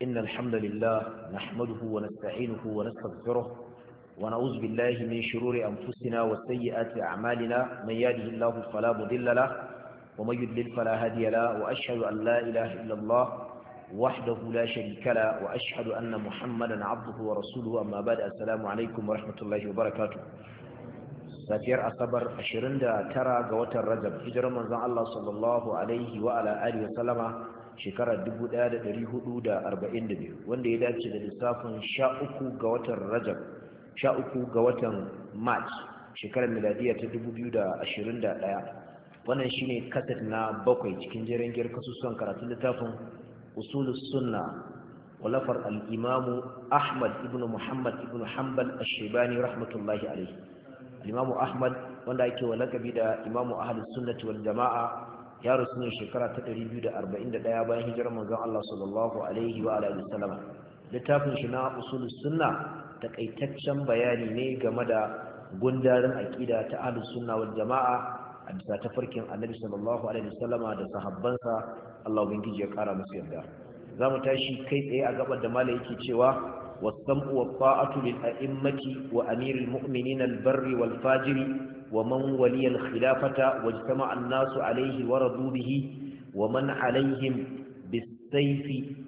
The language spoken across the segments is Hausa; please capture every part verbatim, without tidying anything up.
إن الحمد لله نحمده ونستعينه ونستغفره ونعوذ بالله من شرور أنفسنا وسيئات أعمالنا من يهده الله فلا مضل له ومن يضلل فلا هادي له وأشهد أن لا إله إلا الله وحده لا شريك له وأشهد أن محمدا عبده ورسوله أما بعد السلام عليكم ورحمة الله وبركاته. safiyar asabar ashirin da tara ga watan rajab hijirar manzon Allah sallallahu alaihi wa ala alihi wa sallama shekarar dubu ɗaya da ɗari hudu da arba'in da biyu wanda ya dace da lissafin sha uku ga watan rajab sha uku ga watan march shekarar miladiya ta dubu biyu da ashirin da ɗaya. Wannan shine kaset na bakwai cikin jerin gir kasusuwan karatun littafin usulus sunna walafar al-imamu Ahmad ibn Muhammad ibn Hanbal ash-Shaybani rahmatullahi alaihi. Imamu Ahmad wanda ake wa lakabi da Imamu Ahlus Sunnati wal Jama'a ya rasu ne shekara ta ɗari biyu da arba'in da ɗaya bayan hijirar manzon Allah sallallahu alaihi wa alihi wasallam. Littafin shi na Usulus Sunna takaitaccen bayani ne game da gundarin aqida ta Ahlus Sunna wal Jama'a a bisa tafarkin Annabi sallallahu alaihi wasallama da sahabbansa. Allah ubangiji ya kara musu yarda. Zamu tashi kai tsaye a gabar da malai yake cewa والسمع والطاعة للأئمة وأمير المؤمنين البر والفاجر ومن ولي الخلافة واجتمع الناس عليه ورضوا به ومن عليهم بالسيف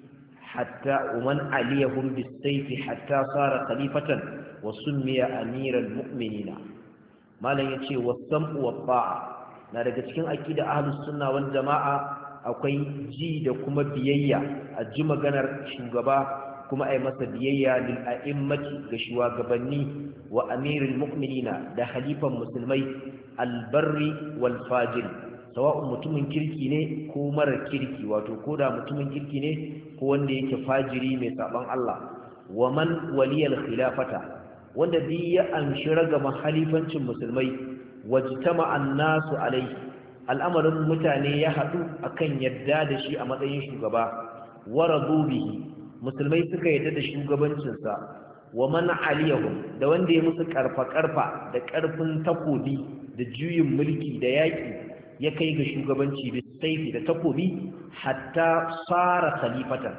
حتى ومن عليهم بالسيف حتى صار خليفة وسمي أمير المؤمنين ما لا يتشي والسمع والطاعة na daga cikin aqida ahlus sunna wal jamaa akwai ji da kuma biyayya a ji maganar shugaba kuma ai masa biyayya lil a'immati ga shugabanni wa amirul mu'minina da halifan musulmai albarri wal fajir sawa'un mutumin kirki ne ko mara kirki wato koda mutumin kirki ne ko wanda yake fajiri mai saban Allah wa man waliyal khilafata wanda bi ya amshi ragama halifancin musulmai wajtama annasu alai al'amarin mutane ya hadu akan yadda da shi a matsayin shugaba waradu bihi musulmai suka yadda da shugabancinsa wa man aliyahum da wanda ya musu karfa-karfa da karfin takobi da juyin mulki da yaki ya kai ga shugabanci da saifi da takobi hatta sara khalifatan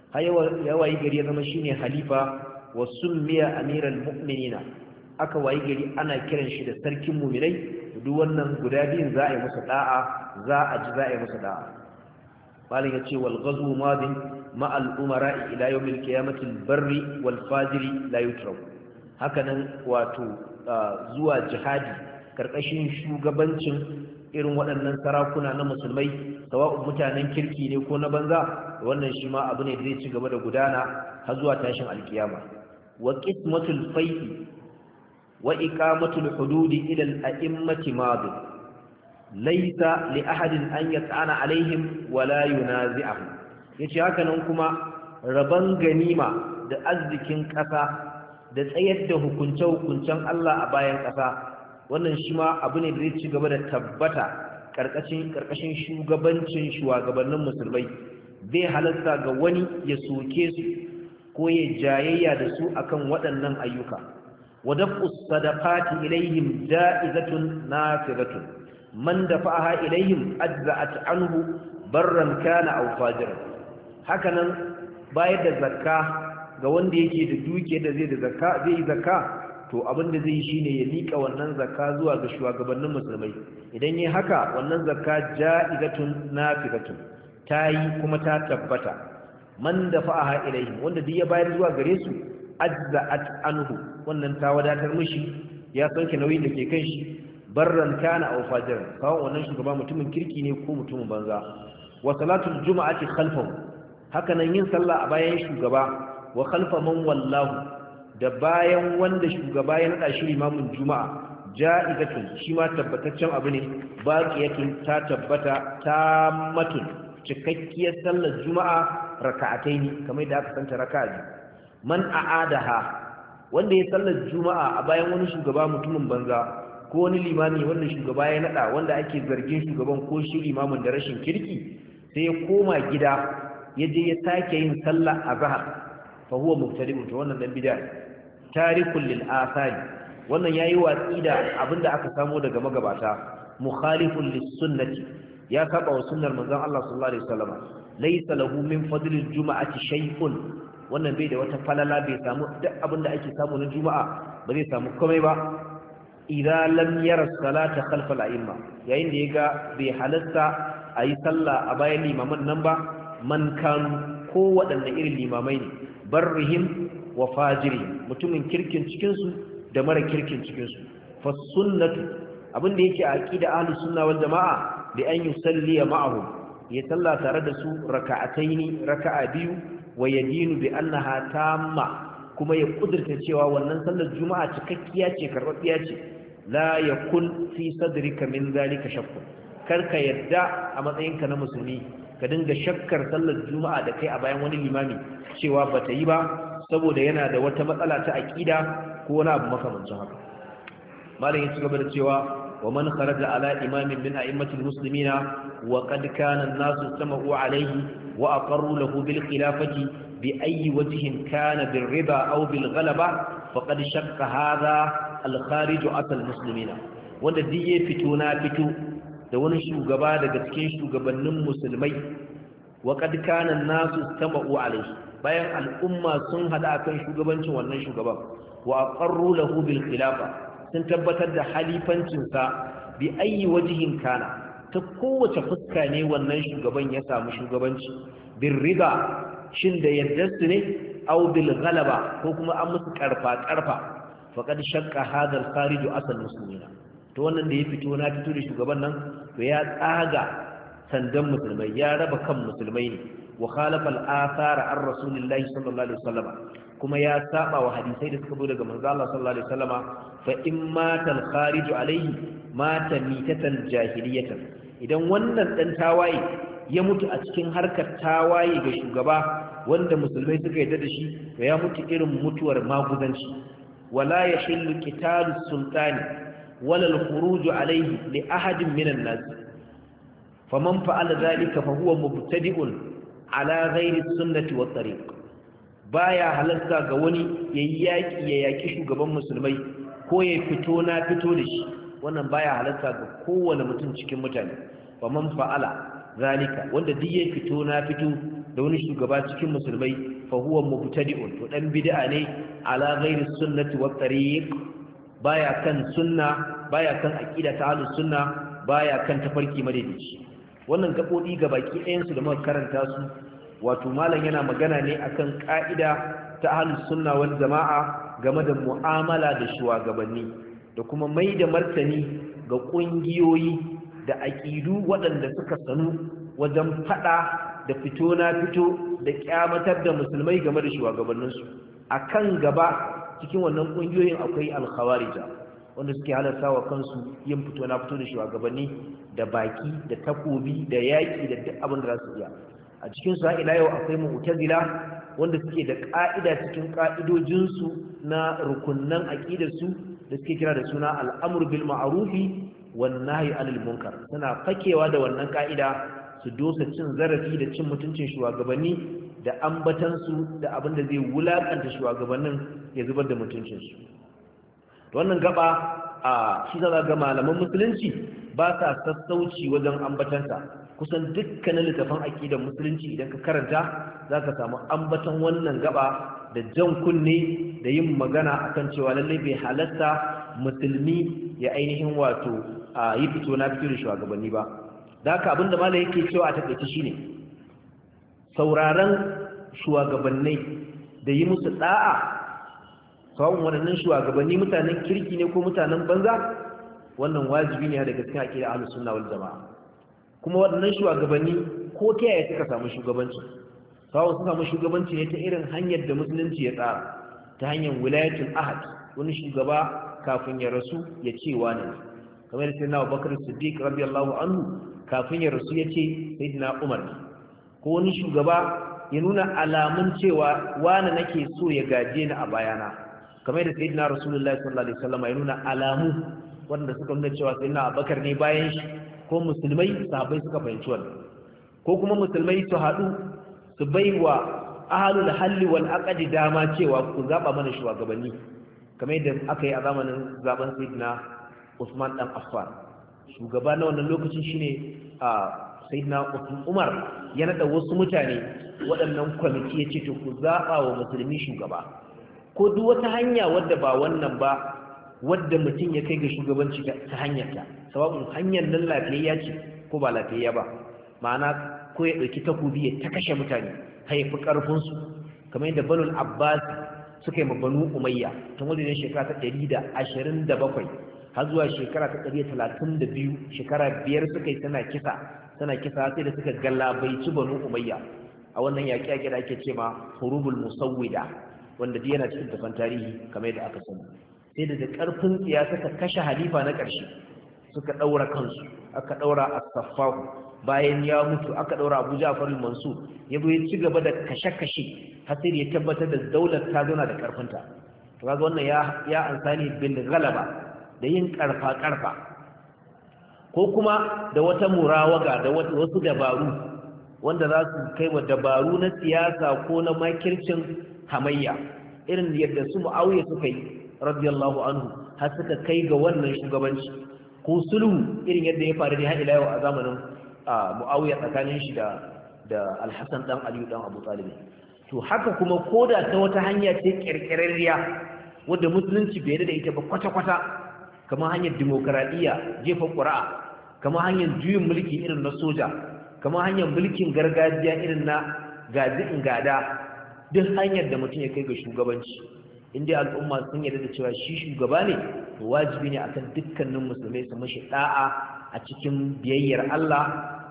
ya wayi gari ya zama shine halifa wa summiya amiral mu'minina aka wayi gari ana kiran shi da sarkin mu'minai duk wannan guda biyun za a yi musu da'a za a ji za a yi musu da'a malin yace wal ghazwu madin ma al umara ila yawm al qiyamati al barri wal fajiri la yutrak hakanan wato zuwa jihadi karkashin shugabancin irin waɗannan sarakuna na musulmai sawa'u mutanen kirki ne ko na banza wannan shi ma abu ne da zai ci gaba da gudana har zuwa tashin alkiyama wa qismatul fai'i wa iqamatul hududi ila al a'immati madin laisa li ahadin an yat'ana alaihim wala yunazi'ahum yace haka nan kuma raban ganima da arzikin ƙasa da tsayar da hukunce hukuncen Allah a bayan ƙasa wannan shi ma abu ne da zai ci gaba da tabbata karkashin karkashin shugabancin shugabannin musulmai bai halarta ga wani ya soke su ko ya jayayya da su akan waɗannan ayyuka wadaf'u sadaqati ilaihim ja'izatun nafiratun man dafa'aha ilaihim ajza'at anhu barran kana aw fajiran hakanan bayar da zakka ga wanda yake da duke da zai da zakka zai yi zakka to abin da zai yi shine ya lika wannan zakka zuwa ga shugabannin musulmai idan yayi haka wannan zakka ja'izatun nafiqatun tayi kuma ta tabbata man dafa'aha ilaihim wanda duk ya bayar zuwa gare su ajza'at anhu wannan ta wadatar mishi ya sauke nauyin da ke kan shi barran kana aw fajiran kawo wannan shugaba mutumin kirki ne ko mutumin banza wa salatul jumu'ati khalfahu hakanan yin sallah a bayan shugaba wa khalfa man wallahu da bayan wanda shugaba ya nada shi limamin juma'a ja'izatun shi ma tabbataccen abu ne baqiyatun ta tabbata tammatun cikakkiyar sallar juma'a raka'ataini kamar da aka santa raka'a man a'adaha wanda ya sallar juma'a a bayan wani shugaba mutumin banza ko wani limami wanda shugaba ya nada wanda ake zargin shugaban ko shi limamin da rashin kirki sai ya koma gida ya je ya sake yin sallah azhar fa huwa mubtadi'un to wannan dan bid'a tarikul lil athari wannan yayi watsi da abinda aka samu daga magabata mukhalifun lis sunnati ya saba wa sunnar manzon Allah sallallahu alaihi wasallam laysa lahu min fadlil juma'ati shay'un wannan bai da wata falala bai samu duk abin da ake samu na juma'a ba zai samu komai ba idza lam yara salata khalfa al-a'imma yayin da yaga bai halasta ayi sallah a bayan limaman nan ba man kanu ko waɗanne irin limamai ne barrihim wa fajiri mutumin kirkin cikin su da mara kirkin cikin su fa sunnatu abin da yake a aqida ahlus sunna wal jamaa bi an yusalli ma'ahum ya salla tare da su raka'ataini raka'a biyu wa yadinu bi annaha tamma kuma ya kudurta cewa wannan sallar juma'a cikakkiya ce karɓaɓɓiya ce la yakun fi sadrika min zalika shakku karka yadda a matsayinka na musulmi ka dinga shakkar sallar juma'a da kai a bayan wani limami cewa bata yi ba saboda yana da wata matsala ta aqida ko wani abu makamancin haka malam ya ci gaba da cewa wa man kharaja ala imamin min a'immatil muslimina wa qad kana an-nasu sama'u alayhi wa aqarru lahu bil khilafati bi ayyi wajhin kana bir riba aw bil ghalaba faqad shakka hadha al kharij asal muslimina wanda diye fito na fito da wani shugaba daga cikin shugabannin musulmai wa qad kana an-nasu sama'u alayhi bayan al'umma sun hada kan shugabancin wannan shugaban wa aqarru lahu bil khilafa sun tabbatar da halifancinsa bi ayi wajihin kana ta kowace fuska ne wannan shugaban ya samu shugabanci bin riba shin da yardarsu ne aw bil ghalaba ko kuma an musu karfa karfa faqad shakka hadal kharij asal muslimina to wannan da ya fito na fito da shugaban nan to ya tsaga sandan musulmai ya raba kan musulmai ne wa khalafa al-athar an rasulillahi sallallahu alaihi wasallam kuma ya saba wa hadisai da suka zo daga manzo Allah sallallahu alaihi wasallama fa in mata al-kharij alaihi mata mitatan jahiliyatan idan wannan dan tawaye ya mutu a cikin harkar tawaye ga shugaba wanda musulmai suka yarda da shi to ya mutu irin mutuwar maguzanci wala yahillu qitalu sultani wala al-khuruj alaihi li ahadin minan nas faman fa'ala dhalika fa huwa mubtadi'un ala ghairi sunnati wat tariq baya halarta ga wani yayi yaki ya yaki shugaban musulmai ko ya fito na fito da shi wannan baya halarta ga kowane mutum cikin mutane faman fa'ala zalika wanda duk ya fito na fito da wani shugaba cikin musulmai fa huwa mubtadi'un to dan bid'a ne ala ghairi sunnati wat tariq baya kan sunna baya kan aqida ta ahlus sunna baya kan tafarki madaidaici wannan gaɓoɗi ga baki ɗayansu da muka karanta su wato malam yana magana ne akan ƙa'ida ta ahlus sunna wal jama'a game da mu'amala da shugabanni da kuma mai da martani ga ƙungiyoyi da aƙidu waɗanda suka sanu wajen faɗa da fito na fito da ƙyamatar da musulmai game da shugabanninsu a kan gaba cikin wannan ƙungiyoyin akwai alkhawarija wanda suke halarta wa kansu yin fito na fito da shugabanni da baki da takobi da yaƙi da duk abin da za su iya a cikin su ila yau akwai mu'tazila wanda suke da ƙa'ida cikin ƙa'idojinsu na rukunnan aƙidarsu da suke kira da suna al'amur bil ma'arufi wan nahyi anil munkar suna fakewa da wannan ƙa'ida su dosa cin zarafi da cin mutuncin shugabanni da ambatansu da abin da zai wulakanta shugabannin ya zubar da mutuncinsu wannan gaba a shi za ga malaman musulunci ba sa sassauci wajen ambatansa kusan dukkanin littafin aqidar musulunci idan ka karanta zaka samu ambatan wannan gaba da jan kunne da yin magana akan cewa lalle bai halatta musulmi ya ainihin wato yi fito na fito da shugabanni ba da haka abinda malai yake cewa a takaice shine sauraron shugabannai da yi musu da'a kawun waɗannan shugabanni mutanen kirki ne ko mutanen banza wannan wajibi ne daga cikin aqidar ahlus sunna wal jamaa kuma waɗannan shugabanni ko ta yaya suka samu shugabanci kawun suka samu shugabanci ne ta irin hanyar da musulunci ya tsara ta hanyar wilayatul ahad wani shugaba kafin ya rasu ya ce wani ne kamar da sayyidina Abubakar Siddiq radiyallahu anhu kafin ya rasu ya ce sayyidina Umar ne ko wani shugaba ya nuna alamun cewa wani nake so ya gaje ni a bayana kamar da sayyidina Rasulullahi sallallahu alaihi wasallam ya nuna alamu wanda suka nuna cewa sayyidina Abubakar ne bayan shi ko musulmai sahabbai suka fahimci wannan ko kuma musulmai su haɗu su baiwa ahlul halli wal aqdi dama cewa ku zaba mana shugabanni kamar yadda aka yi a zamanin zaben sayyidina Usman dan Affan shugaba na wannan lokacin shine a sayyidina Umar ya nada wasu mutane waɗannan kwamiti ya ce to ku zaɓa wa musulmi shugaba ko duk wata hanya wadda ba wannan ba wadda mutum ya kai ga shugabanci ta hanyarta sababin hanyar nan lafiyayya ce ko ba lafiyayya ba ma'ana ko ya ɗauki takobi ya ta kashe mutane haifi ƙarfinsu kamar yadda banul abbas suka yi ma banu umayya tun wajen shekara ta ɗari da ashirin da bakwai har zuwa shekara ta ɗari da talatin da biyu shekara biyar suka yi tana kisa tana kisa sai da suka galabaici banu umayya a wannan yaƙi-yaƙi da ake ce ma hurubul musawwida wanda duk yana cikin tafan tarihi kamar yadda aka sani sai da da ƙarfin tsiya suka kashe halifa na ƙarshe suka ɗaura kansu aka ɗaura as-saffahu bayan ya mutu aka ɗaura Abu Ja'far al-Mansur ya zo ya ci gaba da kashe-kashe har sai ya tabbatar da daular ta zauna da ƙarfinta to kaga wannan ya ya ansani bil ghalaba da yin ƙarfa-ƙarfa ko kuma da wata murawaga da wasu dabaru wanda za su kai wa dabaru na siyasa ko na makircin hamayya irin yadda su Muawiya suka yi radiyallahu anhu har suka kai ga wannan shugabanci ko sulhu irin yadda ya faru ne har ila yau a zamanin Muawiya tsakanin shi da da Al-Hasan dan Ali dan Abu Talib to haka kuma koda ta wata hanya ce kirkirarriya wanda musulunci bai da ita ba kwata-kwata kamar hanyar demokradiyya jefa ƙura'a kamar hanyar juyin mulki irin na soja kamar hanyar mulkin gargajiya irin na gaji in gada duk hanyar da mutum ya kai ga shugabanci inda al'umma sun yarda da cewa shi shugaba ne to wajibi ne akan dukkanin musulmai su mashi da'a a cikin biyayyar Allah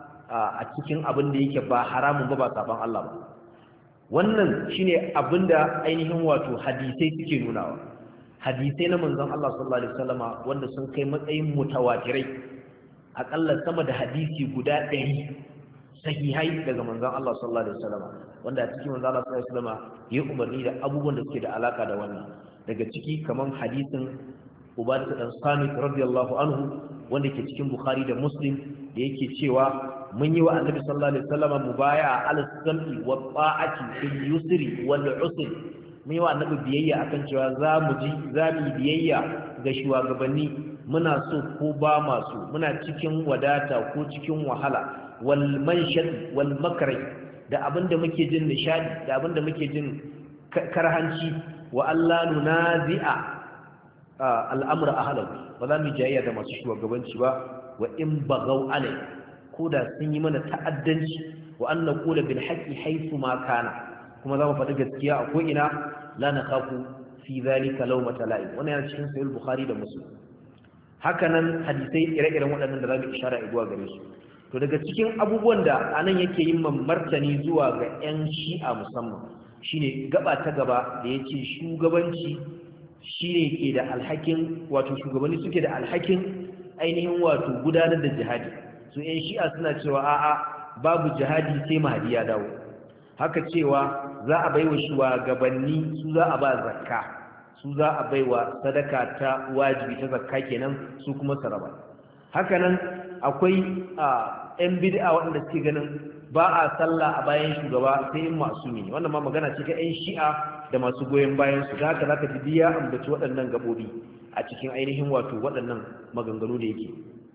a cikin abin da yake ba haramun ba ba saban Allah ba wannan shine abinda ainihin wato hadisai suke nunawa hadisai na manzon Allah sallallahu alaihi wasallama wanda sun kai matsayin mutawatirai akalla sama da hadisi guda ɗari sahihai daga manzon Allah sallallahu alaihi wasallama wanda a cikin manzon Allah sallallahu alaihi wasallama ya umarni da abubuwan da suke da alaka da wannan daga ciki kaman hadisin Ubadah dan Samit radiyallahu anhu wanda ke cikin Bukhari da Muslim da yake cewa mun yi wa Annabi sallallahu alaihi wasallama mubaya'a al-sam'i wa ta'ati fil yusri wal usri mun yi wa Annabi biyayya akan cewa za mu ji za mu biyayya ga shugabanni muna so ko ba masu muna cikin wadata ko cikin wahala wal manshad wal makrai da abinda muke jin nishadi da abinda muke jin karhanci wa Allah nunazi'a al'amura ahlahu ba za mu jayayya da masu shugabanci ba wa in baghaw alai ko da sun yi mana ta'addanci wa an naqula bil haqqi haythu ma kana kuma za mu faɗi gaskiya a ko ina la nakhafu fi dhalika lawmata la'im wannan yana cikin sahih bukhari da muslim hakanan hadisai ire-iren waɗannan da za mu ishara zuwa gare su to daga cikin abubuwan da anan yake yin martani zuwa ga 'yan shi'a musamman shine gaba ta gaba da yace shugabanci shine ke da alhakin wato shugabanni suke da alhakin ainihin wato gudanar da jihadi su 'yan shi'a suna cewa a'a babu jihadi sai mahdi ya dawo haka cewa za a baiwa shugabanni su za a ba zakka su za a baiwa sadaka ta wajibi ta zakka kenan su kuma saraba hakanan akwai yan bid'a waɗanda suke ganin ba a sallah a bayan shugaba sai in masumi ne wannan ma magana ce ta yan shi'a da masu goyon bayan su haka zaka ji biya ambaci waɗannan gabobi a cikin ainihin wato waɗannan maganganu da yake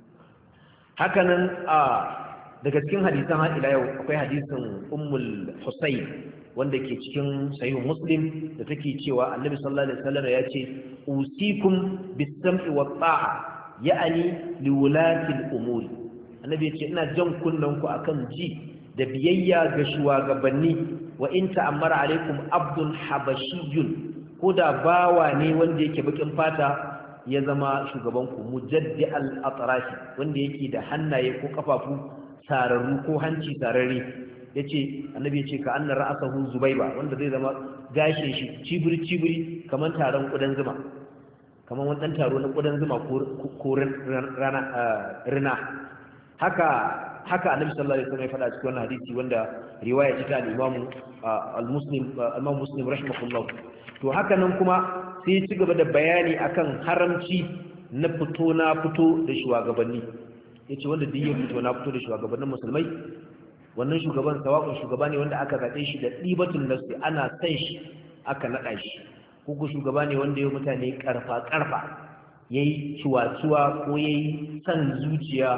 hakanan a daga cikin hadisan har ila yau akwai hadisin ummul husayn wanda ke cikin sahih muslim da take cewa annabi sallallahu alaihi wasallam ya ce usikum bis-sam'i wat-ta'a ya'ani liwulati al-umuri annabi ya ce ina jan kunnan ku akan ji da biyayya ga shugabanni wa in ta'ammara alaikum abdul habashiyyun ko da bawa ne wanda yake bakin fata ya zama shugaban ku mujaddi al-atrashi wanda yake da hannaye ko kafafu sararru ko hanci sararre yace annabi yace ka annar ra'sahu zubaiba wanda zai zama gashin shi cibiri cibiri kaman taron kudan zuma kaman wani dan taro na kudan zuma ko rana rina haka haka annabi sallallahu alaihi wasallam ya faɗa cikin wannan hadisi wanda riwaya ce ta al-Imam al-Muslim Imam Muslim rahimahullah to haka nan kuma sai ya ci gaba da bayani akan haramci na fito na fito da shugabanni yace wanda duk ya fito na fito da shugabannin musulmai wannan shugaban sawa'un shugaba ne wanda aka zaɓe shi da ɗibatun nafsi ana san shi aka naɗa shi ko shugaba ne wanda ya mutane ƙarfa ƙarfa yayi ciwa-ciwa ko yayi san zuciya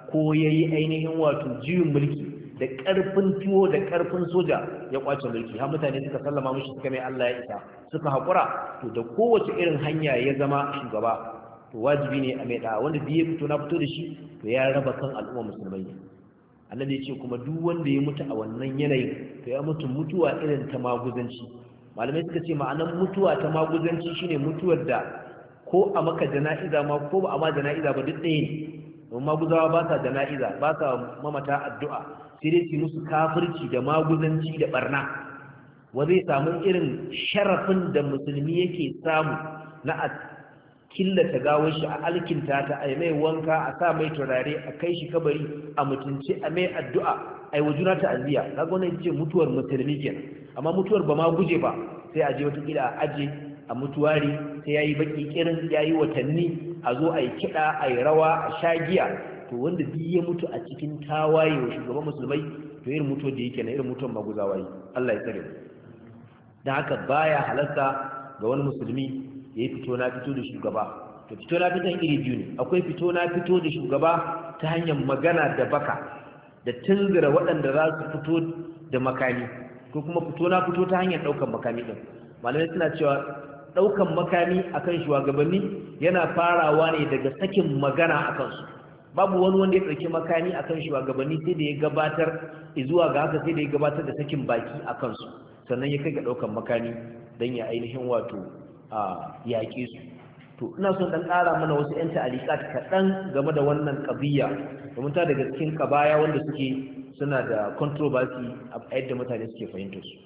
ko yayi ainihin wato juyin mulki da ƙarfin tuwo da ƙarfin soja ya kwace mulki har mutane suka sallama mishi suka mai Allah ya isa suka haƙura to da kowace irin hanya ya zama shugaba to wajibi ne a mai da wanda biye fito na fito da shi to ya raba kan al'umma musulmai ne annabi ya ce kuma duk wanda ya mutu a wannan yanayin to ya mutu mutuwa irin ta maguzanci malamai suka ce ma'anan mutuwa ta maguzanci shine mutuwar da ko a maka jana'iza ma ko ba a ma jana'iza ba duk ɗaya ne don maguzawa ba sa jana'iza ba sa mamata addu'a sai dai su musu kafirci da maguzanci da barna wa zai samu irin sharafin da musulmi yake samu na a killata gawar shi a alkinta ta a mai wanka a sa mai turare a kai shi kabari a mutunci a mai addu'a a yi wajuna ta'aziyya kaga wannan ce mutuwar musulmi kenan amma mutuwar ba ma guje ba sai a je wata kila a aje a mutuwari sai yayi baki kirin yayi watanni a zo a yi kiɗa a yi rawa a sha giya to wanda duk ya mutu a cikin tawaye wa shugaban musulmai to irin mutuwar da yake na irin mutuwar maguzawa yi Allah ya tsare dan haka baya halarta ga wani musulmi ya yi fito na fito da shugaba to fito na fiton iri biyu ne akwai fito na fito da shugaba ta hanyar magana da baka da tunzura waɗanda za su fito da makami ko kuma fito na fito ta hanyar ɗaukar makami ɗin malamai suna cewa ɗaukan makami akan shugabanni yana farawa ne daga sakin magana akan su babu wani wanda ya ɗauki makami akan shugabanni sai da ya gabatar zuwa ga haka sai da ya gabatar da sakin baki akan su sannan ya kai ga ɗaukan makami don ya ainihin wato a yaƙe su to ina son dan ƙara mana wasu ƴan ta'alikat kaɗan game da wannan ƙabiya domin ta daga cikin ƙabaya wanda suke suna da controversy a yadda mutane suke fahimtar su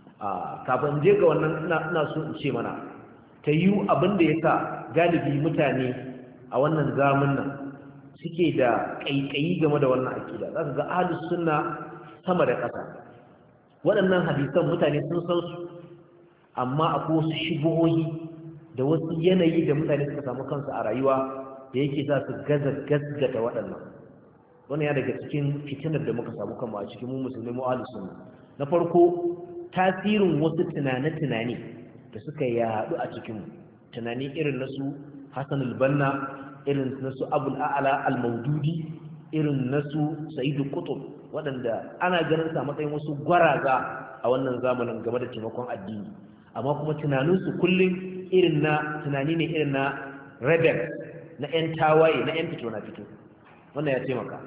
a kafin je ga wannan ina so in ce mana ta yi abin da ya sa galibi mutane a wannan zamun nan suke da ƙaiƙayi game da wannan aƙida za ka ga ahlus sunna sama da ƙasa waɗannan hadisan mutane sun san su amma akwai wasu shigohi da wasu yanayi da mutane suka samu kansu a rayuwa da yake za su gaza gasgata waɗannan wannan ya daga cikin fitinar da muka samu kanmu a cikin mu musulmi mu ahlus sunna na farko tasirin wasu tunane-tunane da suka yaɗu a cikin tunani irin na su Hassan al-Banna irin na su Abul A'la al-Maududi irin na su Sayyid Qutb waɗanda ana ganin sa matsayin wasu gwaraza a wannan zamanin game da taimakon addini amma kuma tunaninsu kullum irin na tunani ne irin na rebel na 'yan tawaye na 'yan fito na fito wannan ya taimaka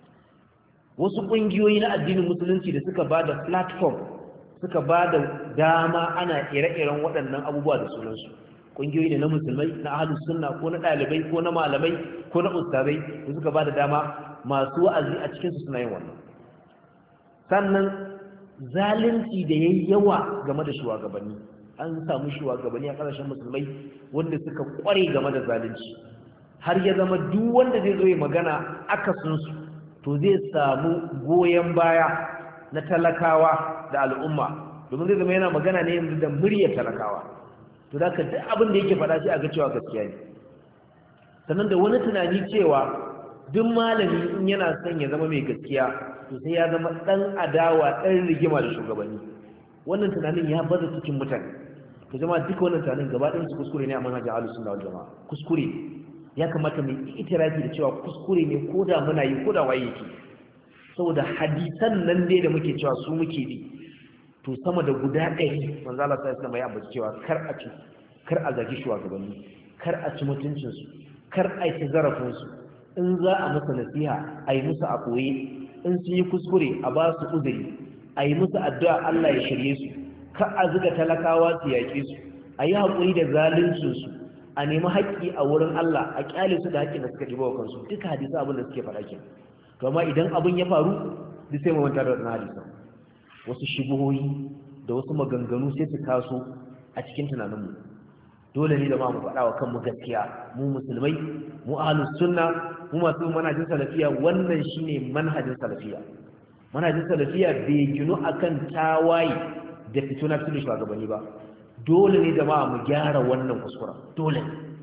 wasu ƙungiyoyi na addinin musulunci da suka ba da platform suka ba da dama ana ire-iren waɗannan abubuwa da sunansu ƙungiyoyi ne na musulmai na ahlus sunna ko na ɗalibai ko na malamai ko na ustazai da suka ba da dama masu wa'azi a cikinsu suna yin wannan sannan zalunci da yayi yawa game da shugabanni an samu shugabanni a ƙasashen musulmai wanda suka ƙware game da zalunci har ya zama duk wanda zai zo ya magana akasinsu to zai samu goyon baya na talakawa da al'umma domin zai zama yana magana ne yanzu da muryar talakawa to da ka duk abin da yake faɗa shi a ga cewa gaskiya ne sannan da wani tunani cewa duk malami in yana son ya zama mai gaskiya to sai ya zama ɗan adawa ɗan rigima da shugabanni wannan tunanin ya baza cikin mutane to jama'a duka wannan tunanin gaba ɗayan su kuskure ne a manhajin ahlus sunna wal jama'a kuskure ya kamata mu yi itirafi da cewa kuskure ne ko da muna yi ko da waye yake saboda hadisan nan dai da muke cewa su muke bi to sama da guda ɗari manzo Allah sai sama ya ambaci cewa kar a ci kar a zagi shugabanni kar a ci mutuncin su kar a yi zarafin su in za a masa nasiha a yi musu a koye in sun yi kuskure a ba su uzuri a yi musu addu'a Allah ya shirye su kar a zuga talakawa su yaƙe su a yi haƙuri da zaluncin su a nemi haƙƙi a wurin Allah a ƙyale su da haƙƙin da suka ɗiba wa kansu duka hadisa abin da suke faɗa kenan to amma idan abin ya faru duk sai mu manta da wannan hadisan wasu shubuhoyi da wasu maganganu sai su taso a cikin tunaninmu dole ne da ma mu faɗa wa kanmu gaskiya mu musulmai mu ahlus sunna mu masu manhajin salafiya wannan shine manhajin salafiya manhajin salafiya bai ginu akan tawaye da fito na fito shugabanni ba dole ne da ma mu gyara wannan kuskura dole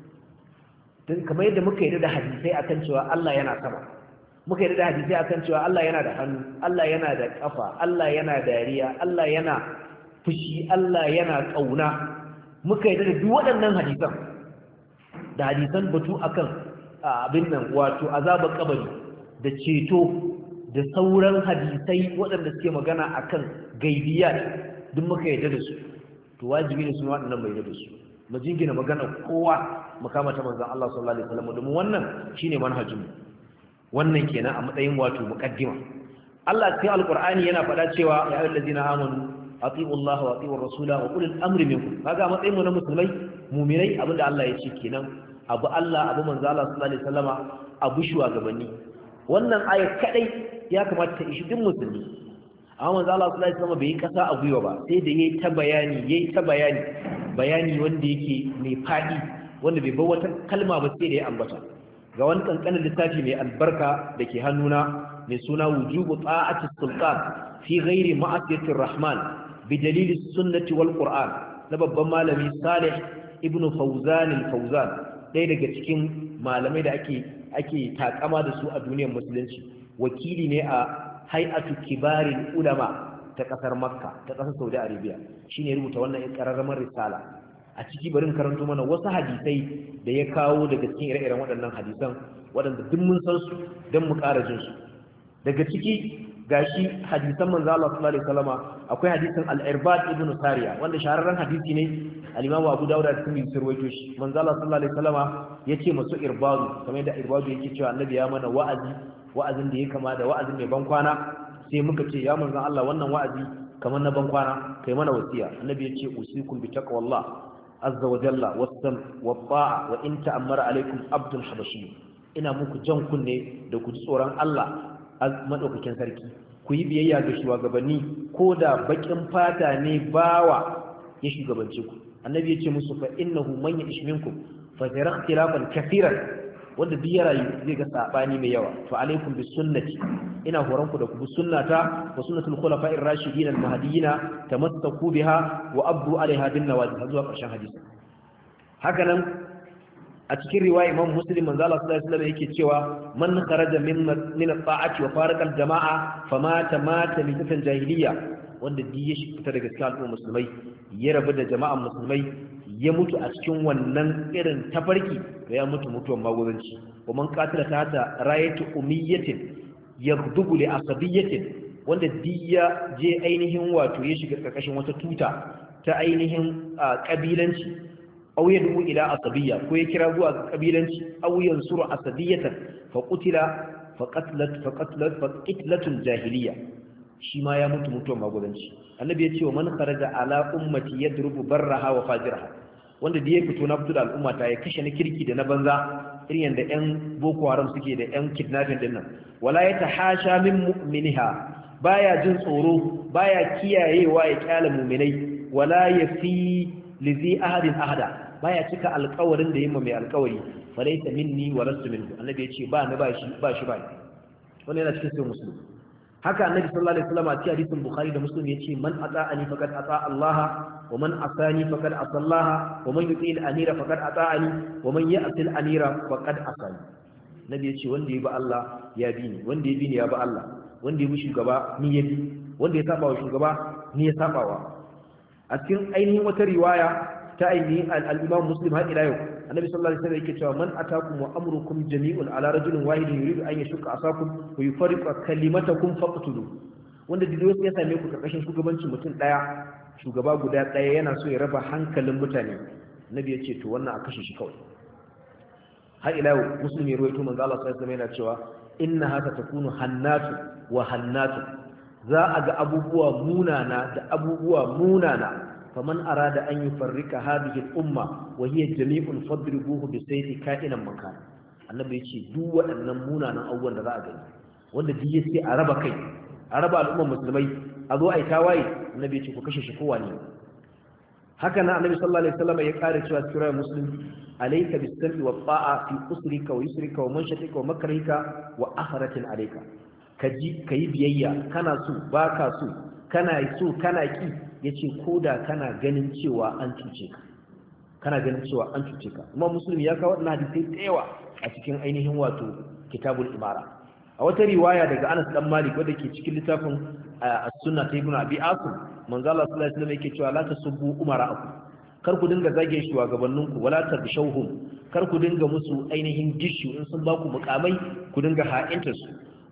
ne kamar yadda muka yi da hadisai akan cewa Allah yana sama muka yi da hadisai akan cewa Allah yana da hannu Allah yana da kafa Allah yana dariya Allah yana fushi Allah yana kauna muka yi da duk waɗannan hadisan da hadisan batu akan abin nan wato azabar kabari da ceto da sauran hadisai waɗanda suke magana akan gaibiyat duk muka yarda da su to wajibi ne su waɗannan bai yarda da su mu jingina magana kowa mu kama ta manzon Allah sallallahu alaihi wasallam domin wannan shine manhajin mu wannan kenan a matsayin wato muqaddima Allah cikin alqur'ani yana faɗa cewa ya ayyuhallazina amanu atiiu Allah wa atiiur rasula wa ulil amri minkum kaga a matsayin mu na musulmai mu'minai abinda Allah ya ce kenan abu Allah abu manzo Allah sallallahu alaihi wasallama abu shugabanni wannan ayat kadai ya kamata ta ishi duk musulmi amma manzo Allah sallallahu alaihi wasallama bai yi kasa a gwiwa ba sai da yayi ta bayani yayi ta bayani bayani wanda yake mai fadi wanda bai bar wata kalma ba sai da ya ambata ga wani kankanin littafi mai albarka dake hannuna mai suna wujubu ta'ati sultan fi ghairi ma'asiyati rahman bi dalil sunnati wal qur'an na babban malami Salih ibn Fawzan al-Fawzan ɗaya daga cikin malamai da ake ake takama da su a duniyar musulunci wakili ne a hay'atu kibarin ulama ta kasar Makka ta kasar Saudi Arabia shine rubuta wannan ƙararramar risala a ciki barin karanto mana wasu hadisai da ya kawo daga cikin ire-iren waɗannan hadisan waɗanda duk mun san su don mu ƙara jin su daga ciki gashi hadisan manzo Allah sallallahu alaihi wasallama akwai hadisin al-Irbad ibn Sariya wanda shahararren hadisi ne al-Imam Abu Dawud da Tirmidhi sun rawaito shi manzo Allah sallallahu alaihi wasallama yace masu Irbad kamar da Irbad yake cewa annabi ya mana wa'azi wa'azin da ya kama da wa'azin mai ban kwana sai muka ce ya manzo Allah wannan wa'azi kamar na ban kwana kai mana wasiya annabi yace usikum bi taqwallah azza wa jalla was-sam wat-ta'a wa in ta'ammara alaikum abdul habashi ina muku jan kunne da ku ji tsoron Allah madaukakin sarki ku yi biyayya ga shugabanni ko da bakin fata ne bawa ya shugabance ku annabi ya ce musu fa innahu man ya'ish minkum fa tara ikhtilafan kaseeran wanda duk ya rayu zai ga sabani mai yawa fa alaikum bis sunnati ina horon ku da ku bi sunnata wa sunnatul khulafa'ir rashidin al mahdiyina tamassaku biha wa abdu alaiha bin nawajib zuwa ƙarshen hadisi haka nan a cikin riwaya Imam Muslim manzo Allah sallallahu alaihi wasallam yake cewa man kharaja min min at-ta'ati wa farqa al-jama'a famata mata mitatan jahiliya wanda duk ya fita daga cikin al'ummar musulmai ya rabu da jama'an musulmai ya mutu a cikin wannan irin tafarki to ya mutu mutuwan maguzanci wa man qatala ta rayatu ummiyatin yaghdubu li asabiyatin wanda diya je ainihin wato ya shiga karkashin wata tuta ta ainihin kabilanci aw yad'u ila asabiyya ko ya kira zuwa ga kabilanci aw yansuru asabiyatan fa qutila fa qatlat fa qatlat fa qitlatul jahiliya shi ma ya mutu mutuwan maguzanci annabi ya ce wa man kharaja ala ummati yadrubu barraha wa fajiraha wanda da ya fito na fito da al'umma ta ya kashe na kirki da na banza irin yanda yan boko haram suke da yan kidnapping din nan wala yatahasha min mu'miniha baya jin tsoro baya kiyayewa ya kyala mu'minai wala yafi lizi ahadin ahada baya cika alƙawarin da yimma mai alƙawari falaysa minni wa lastu minhu annabi ya ce ba ni ba shi ba shi ba wannan yana cikin sahih muslim haka annabi sallallahu alaihi wasallam a cikin hadisin bukhari da muslim yace man ata'ani faqad ata'a Allah wa man asani faqad asa Allah wa man yuti al-amira faqad ata'ani wa man ya'ti al-amira faqad asani nabi yace wanda ya bi Allah ya bi ni wanda ya bi ni ya bi Allah wanda ya bi shugaba ni ya bi wanda ya saba wa shugaba ni ya saba wa a cikin ainihin wata riwaya ta ainihin al-Imam Muslim har ila yau annabi sallallahu alaihi wasallam yake cewa man atakum wa amrukum jami'un ala rajulin wahidin yuridu an yashqa asakum wa yufarriqu kalimatakum faqtulu wanda duk ya same ku karkashin shugabancin mutum daya shugaba guda daya yana so ya raba hankalin mutane annabi yace to wannan a kashe shi kawai har ila yau Muslim ya ruwaito manzo Allah sallallahu alaihi wasallam yana cewa inna haka takunu hannatu wa hannatu za a ga abubuwa munana da abubuwa munana faman arada an yufarrika hadhihi al-umma wa hiya jami'un fadribuhu bi sayfi ka'inan makan annabi yace duk waɗannan munanan abubuwan da za a gani wanda duk yace a raba kai a raba al'ummar musulmai a zo ai tawaye annabi yace ku kashe shi kowa ne haka nan annabi sallallahu alaihi wasallam ya kare cewa sura muslim alayka bis-sam'i wat-ta'a fi usrika wa yusrika wa manshatika wa makrika wa akhratin alayka kaji kayi biyayya kana so baka so kana so kana ki yace koda kana ganin cewa an cuce ka kana ganin cewa an cuce ka amma musulmi ya kawo wannan hadisi da yawa a cikin ainihin wato kitabul imara a wata riwaya daga Anas dan Malik wanda ke cikin littafin as-sunna ta Ibn Abi Asim manzo Allah sallallahu alaihi wasallam yake cewa la tasubbu umara'akum kar ku dinga zage shugabanninku wala tabshawhum kar ku dinga musu ainihin gishu in sun ba ku mukamai ku dinga ha'inta su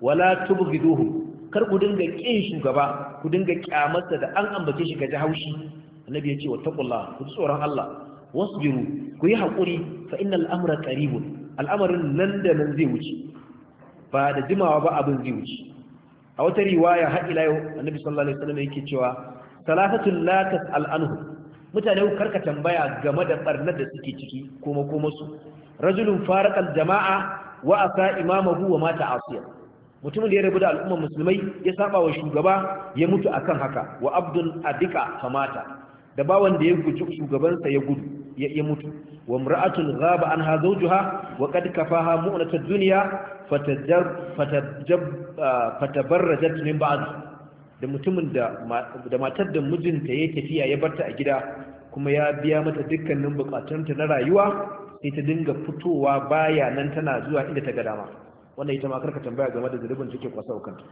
wala tubghiduhum kar ku dinga kin shugaba ku dinga kyamarsa da an ambace shi gaji haushi annabi ya ce wattaqullah ku tsoron Allah wasbiru ku yi hakuri fa innal amra qaribun al'amarin nan da nan zai wuce ba da jimawa ba abin zai wuce a wata riwaya har ila yau annabi sallallahu alaihi wasallam yake cewa salafatul la tas'al anhu mutane ku karka tambaya game da barnar da suke ciki kuma kuma su rajulun faraqal jama'a wa asa imamahu wa mata asiya mutumin da ya rabu da al'umma musulmai ya saba wa shugaba ya mutu akan haka wa abdul adika famata da bawan da ya guji shugabansa ya gudu ya mutu wa imra'atun ghaba anha zawjuha wa qad kafaha mu'natad dunya fatajab fatajab fatabarrajat min ba'd da mutumin da da matar da mijinta ya tafiya ya barta a gida kuma ya biya mata dukkanin bukatunta na rayuwa sai ta dinga fitowa baya nan tana zuwa inda ta ga dama wannan ita ma karka tambaya game da zulubin take kwasa kanta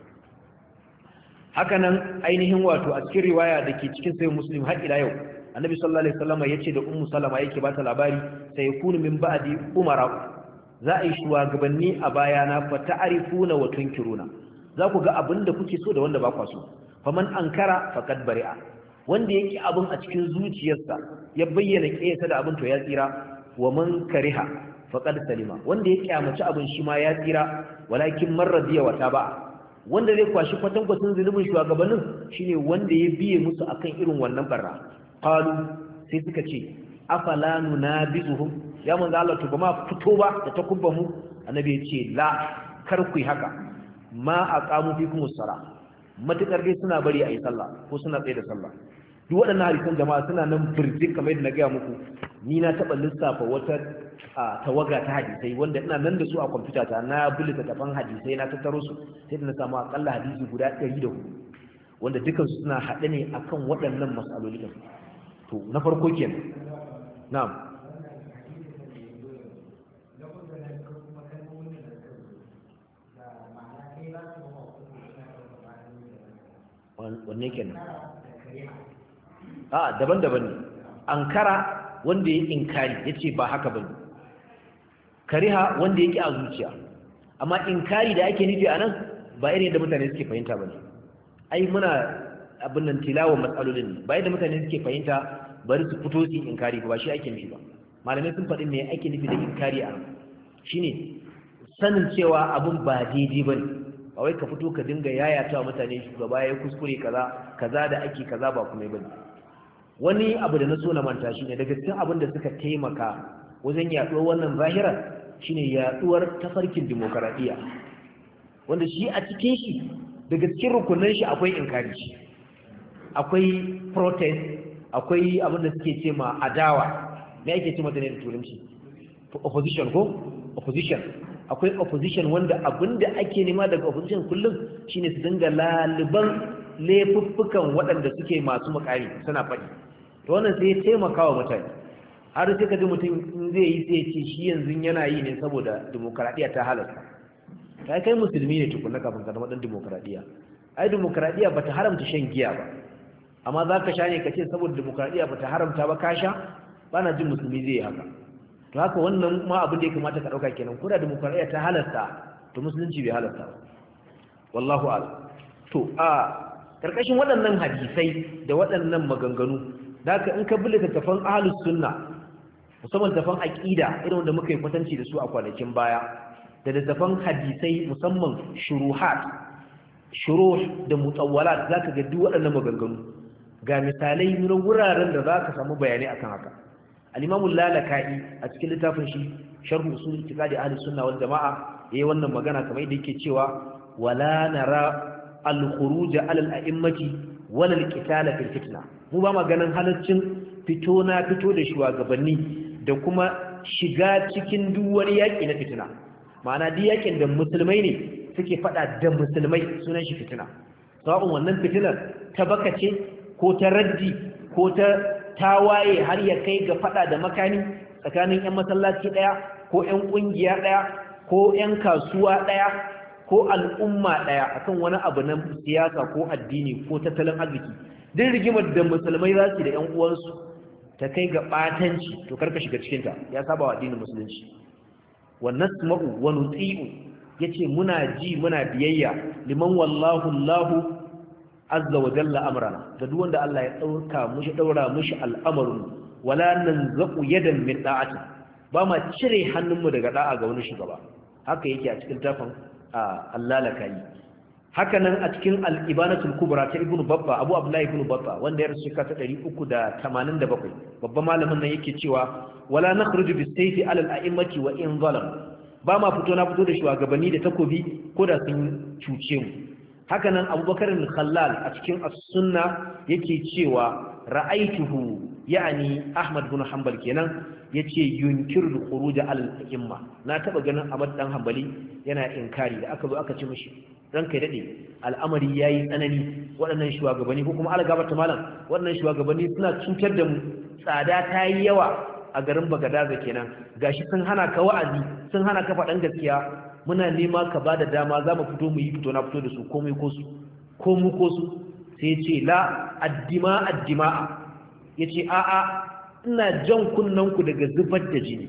haka nan ainihin wato a cikin riwaya da ke cikin sahih muslim har ila yau annabi sallallahu alaihi wasallam yace da ummu salama yake ba ta labari sai yakunu min ba'di umara za a yi shugabanni a bayana fa ta'rifuna wa tunkiruna za ku ga abinda kuke so da wanda ba ku so faman ankara faqad bari'a wanda yake abin a cikin zuciyarsa ya bayyana kiyasa da abin to ya tsira wa man kariha faqad salima wanda ya kyamaci abin shi ma ya tsira walakin man radiya wa taba wanda zai kwashi kwatankwacin zulubin shugabannin shine wanda ya biye musu akan irin wannan barra qalu sai suka ce afala nunabizuhum ya manzo Allah to ba ma fito ba da takubban mu annabi ya ce la kar ku yi haka ma aqamu fikum as-sala matakar dai suna bari ayi sallah ko suna tsaye da sallah duk waɗannan hadisan jama'a suna nan birjik kamar yadda na gaya muku ni na taɓa lissafa wata tawaga ta hadisai wanda ina nan da su a kwamfuta ta na bulita tafan hadisai na tattaro su sai da na samu akalla hadisi guda ɗari da hudu wanda dukansu suna haɗe ne akan waɗannan matsaloli ɗin to na farko kenan na'am wanne kenan a daban-daban ne ankara wanda ya inkari ya ce ba haka bane kariha wanda yake a zuciya amma inkari da ake nufi a nan ba irin yadda mutane suke fahimta bane ai muna abin nan tilawa matsalolin ne ba yadda mutane suke fahimta bari su fito su inkari ba shi ake nufi ba malamai sun faɗi me ake nufi da inkari a nan shine sanin cewa abin ba daidai bane ba wai ka fito ka dinga yayata wa mutane shugaba ya kuskure kaza kaza da ake kaza ba kuma bane wani abu da na so na manta shine daga cikin abin da suka taimaka wajen yaduwar wannan zahira shine yaduwar tafarkin demokradiya wanda shi a cikin shi daga cikin rukunin shi akwai inkari shi akwai protest akwai abin da suke ce ma adawa me ake ce mata ne da turanci opposition ko opposition akwai opposition wanda abinda ake nema daga opposition kullum shine su dinga laliban laifuffukan waɗanda suke masu makari suna faɗi to wannan sai ya taimaka wa mutane har sai ka ji mutum in zai yi sai ce shi yanzu yana yi ne saboda demokradiya ta halarta ta kai musulmi ne tukunna kafin ka zama ɗan demokradiya ai demokradiya ba ta haramta shan giya ba amma za ka sha ne ka ce saboda demokradiya ba ta haramta ba ka sha ba na jin musulmi zai yi haka to haka wannan ma abin da ya kamata ka ɗauka kenan ko da demokradiya ta halarta to musulunci bai halarta ba wallahu a'lam to a karkashin waɗannan hadisai da waɗannan maganganu da ka in ka bi littattafan ahlus sunna musamman littattafan aqida irin wanda muka yi kwatanci da su a kwanakin baya da littattafan hadisai musamman shuruhat shuruh da mutawwalat zaka ga duk waɗannan maganganu ga misalai na wuraren da zaka samu bayanai akan haka al-imam al-lalaka'i a cikin littafin shi sharh usul itiqadi ahlus sunna wal jamaa yayi wannan magana kamar yadda yake cewa wala nara al-khuruj ala al-a'immati wala al-qital fil fitna mu ba maganan halaccin fito na fito da shugabanni da kuma shiga cikin duk wani yaki na fitina ma'ana duk yakin da musulmai ne suke fada da musulmai sunan shi fitina sawa'un wannan fitinar ta bakace ko ta raddi ko ta tawaye har ya kai ga fada da makani tsakanin ƴan masallaci daya ko ƴan kungiya daya ko ƴan kasuwa daya ko al'umma ɗaya akan wani abu na siyasa ko addini ko tattalin arziki duk rigimar da musulmai za su da ƴan uwansu ta kai ga ɓatanci to karka shiga cikinta ya saba wa addinin musulunci wa nasma'u wa nuti'u yace muna ji muna biyayya liman wallahu Allahu azza wa jalla amrana da duk wanda Allah ya dauka mushi daura mushi al'amarin wala nanzaqu yadan min da'ati ba ma cire hannunmu daga da'a ga wani shugaba haka yake a cikin tafin Allah lakai haka nan a cikin al-ibanatul kubra ta ibnu babba abu abdullahi ibnu babba wanda ya rasu shekara ta ɗari uku da tamanin da bakwai babban malamin nan yake cewa wala nakhruju bis-sayfi 'ala al-a'immati wa in zalam ba ma fito na fito da shugabanni da takobi ko da sun cuce mu haka nan abubakar al-khallal a cikin as-sunna yake cewa ra'aituhu yani ahmad bin hanbal kenan yace yunkiru khuruj al-a'imma na taba ganin ahmad dan hanbali yana inkari da aka zo aka ce mishi ranka ya dade al'amari yayi tsanani waɗannan shugabanni ko kuma algabata malam waɗannan shugabanni suna cutar da mu tsada ta yi yawa a garin Bagadaza kenan gashi sun hana ka wa'azi sun hana ka faɗan gaskiya muna nema ka bada dama za mu fito mu yi fito na fito da su komai ko su ko mu ko su sai ce la addima addima'a yace a a ina jan kunnan ku daga zubar da jini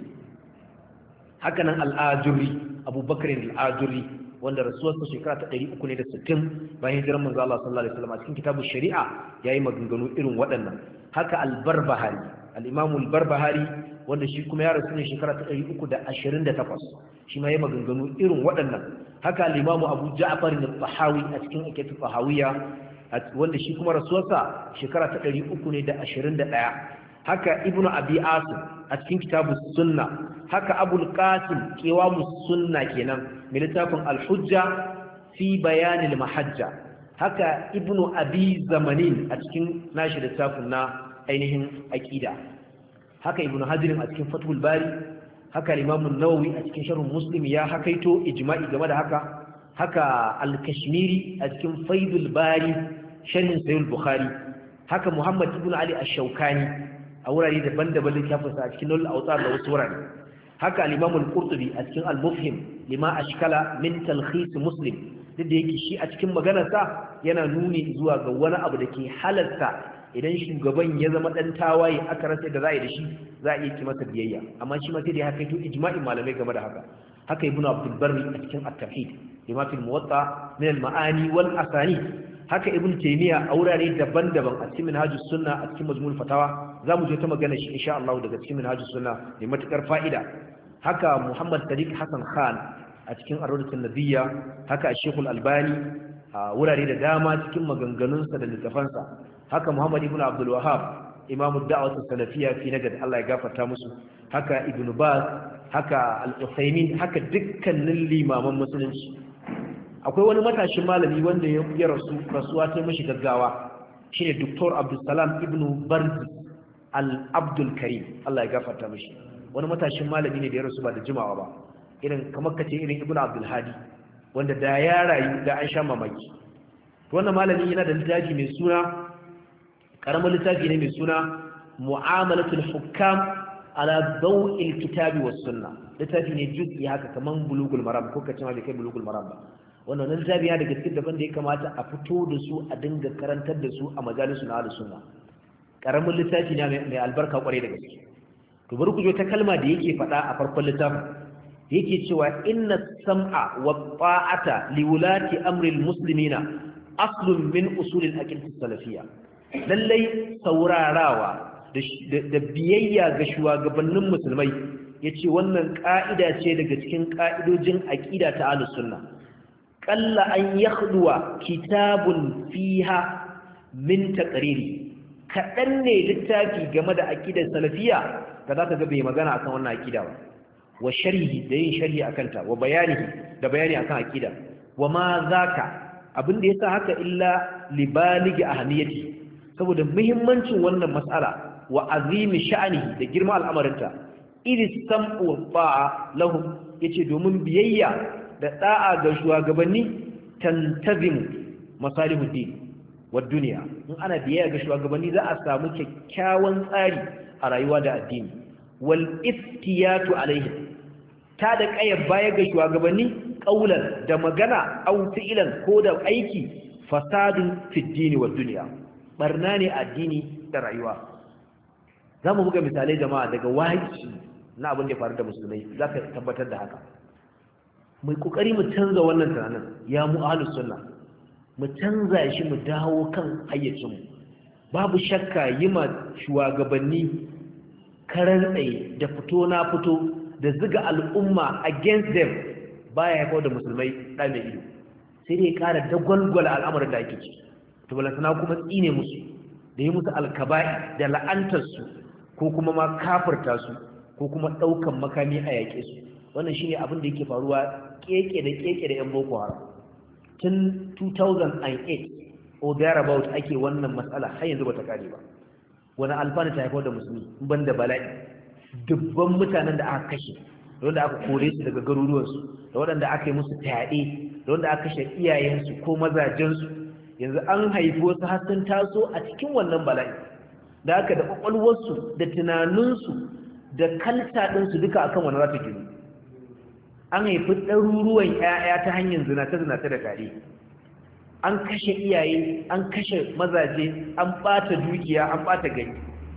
haka nan al-ajuri abubakar al-ajuri wanda rasuwarsa shekara ta ɗari uku ne da sittin bayan hijirar manzo Allah sallallahu alaihi wasallam a cikin kitabu shari'a yayi maganganu irin waɗannan haka al-barbahari al-imamu al-barbahari wanda shi kuma ya rasu ne shekara ta ɗari uku da ashirin da takwas shi ma yayi maganganu irin waɗannan haka al-imamu Abu Ja'far al-Tahawi a cikin akitu Tahawiyya wanda shi kuma rasuwarsa shekara ta ɗari uku ne da ashirin da ɗaya haka ibnu abi asim a cikin kitabu sunna haka abul qasim qiwamus sunna kenan mai littafin al-hujja fi bayan al-mahajja haka ibnu abi zamanin a cikin nashi littafin na ainihin aqida haka ibnu hajar a cikin fathul bari haka imam an-nawawi a cikin sharh muslim ya hakaito ijma'i game da haka haka al-kashmiri a cikin faidul bari sharhin sahih al-bukhari haka muhammad ibn ali ash-shawkani a wurare daban-daban littafinsa a cikin nul autar da wasu wurare haka al-imam al-qurtubi a cikin al-mufhim lima ashkala min talkhis muslim duk da yake shi a cikin maganarsa yana nuni zuwa ga wani abu da ke halarta idan shugaban ya zama dan tawaye aka rasa da za a yi da shi za a iya ki masa biyayya amma shi ma sai dai haka to ijma'in malamai game da haka haka ibnu abdul barri a cikin at-tauhid lima fil muwatta min al-ma'ani wal asani haka ibn taymiya a wurare daban-daban a cikin minhajus sunna a cikin majmu'ul fatawa zamu je ta magana shi insha Allah daga cikin minhajus sunna mai matukar fa'ida haka muhammad sadiq hasan khan a cikin ar-rawdatun nabiyya haka shaykh al-albani a wurare da dama cikin maganganunsa da littafansa haka muhammad ibn abdul wahhab imamu da'wat as-salafiyya fi najd Allah ya gafarta musu haka ibn baz haka al-usaymin haka dukkanin limaman musulunci akwai wani matashin malami wanda ya rasu rasuwa ta mashi gaggawa shine Dr. Abdulsalam ibn Barzi al-Abdul Karim Allah ya gafarta mishi wani matashin malami ne da ya rasu ba da jimawa ba irin kamar kace irin Ibn Abdul Hadi wanda da ya rayu da an sha mamaki wannan malami yana da littafi mai suna karamin littafi ne mai suna Mu'amalatul Hukam ala Daw'il Kitabi was Sunnah littafi ne juz'i haka kaman Bulugul Maram ko kace ma bai kai Bulugul Maram ba wannan nan littafi ya daga cikin daban da ya kamata a fito da su a dinga karantar da su a majalisun ahlus sunna karamin littafi ne mai albarka kwarai da gaske to bari ku je ta kalma da yake faɗa a farkon littafin yake cewa inna sam'a wa ta'ata li wulati amri almuslimina aslun min usul al-aqidati salafiyya lallai saurarawa da biyayya ga shugabannin musulmai yace wannan ka'ida ce daga cikin ka'idojin aqida ta ahlus sunna qalla an yakhluwa kitabun fiha min taqriri kadan ne littafi game da aqidar salafiyya da zaka ga bai magana akan wannan aqida ba wa sharhi da yin sharhi akan ta wa bayanihi da bayani akan aqida wa ma zaka abinda yasa haka illa libaligi ahmiyati saboda muhimmancin wannan mas'ala wa azimi sha'anihi da girma al'amarinta idis sam'u wa ta'a lahum yace domin biyayya da da'a ga shugabanni tantazimu masalihuddin wa dunya in ana biyayya ga shugabanni za a samu kyakkyawan tsari a rayuwa da addini wal iftiyatu alaihi ta da kayar baya ga shugabanni qaulan da magana aw fi'lan ko da aiki fasadun fid dini wa dunya barna ne addini da rayuwa zamu buga misalai jama'a daga wahayi na abin da ya faru da musulmai zaka tabbatar da haka mu kokari mu canza wannan tunanin ya mu ahlus sunna mu canza shi mu dawo kan hayyacinmu babu shakka yi ma shugabanni karan tsaye da fito na fito da ziga al'umma against them baya haifar da musulmai ɗa mai ido sai dai ya ƙara dagwalgwala al'amarin da ake ciki to balantana kuma tsine musu da yi musu alkaba'i da la'antarsu ko kuma ma kafirta su ko kuma ɗaukan makami a yaƙe su wannan shine abin da yake faruwa keke da keke da 'yan boko haram tun two thousand eight or thereabout ake wannan matsala har yanzu bata kare ba wani alfanu ta haifar da musulmi ban da bala'i dubban mutanen da aka kashe da wanda aka kore su daga garuruwansu da waɗanda aka yi musu fyaɗe da wanda aka kashe iyayensu ko mazajensu yanzu an haifi wasu har sun taso a cikin wannan bala'i da aka da ƙwaƙwalwarsu da tunaninsu da kalta ɗinsu duka akan wani za ta gini an haifi ɗaruruwan 'ya'ya ta hanyar zinace-zinace da kare an kashe iyaye an kashe mazaje an ɓata dukiya an ɓata gari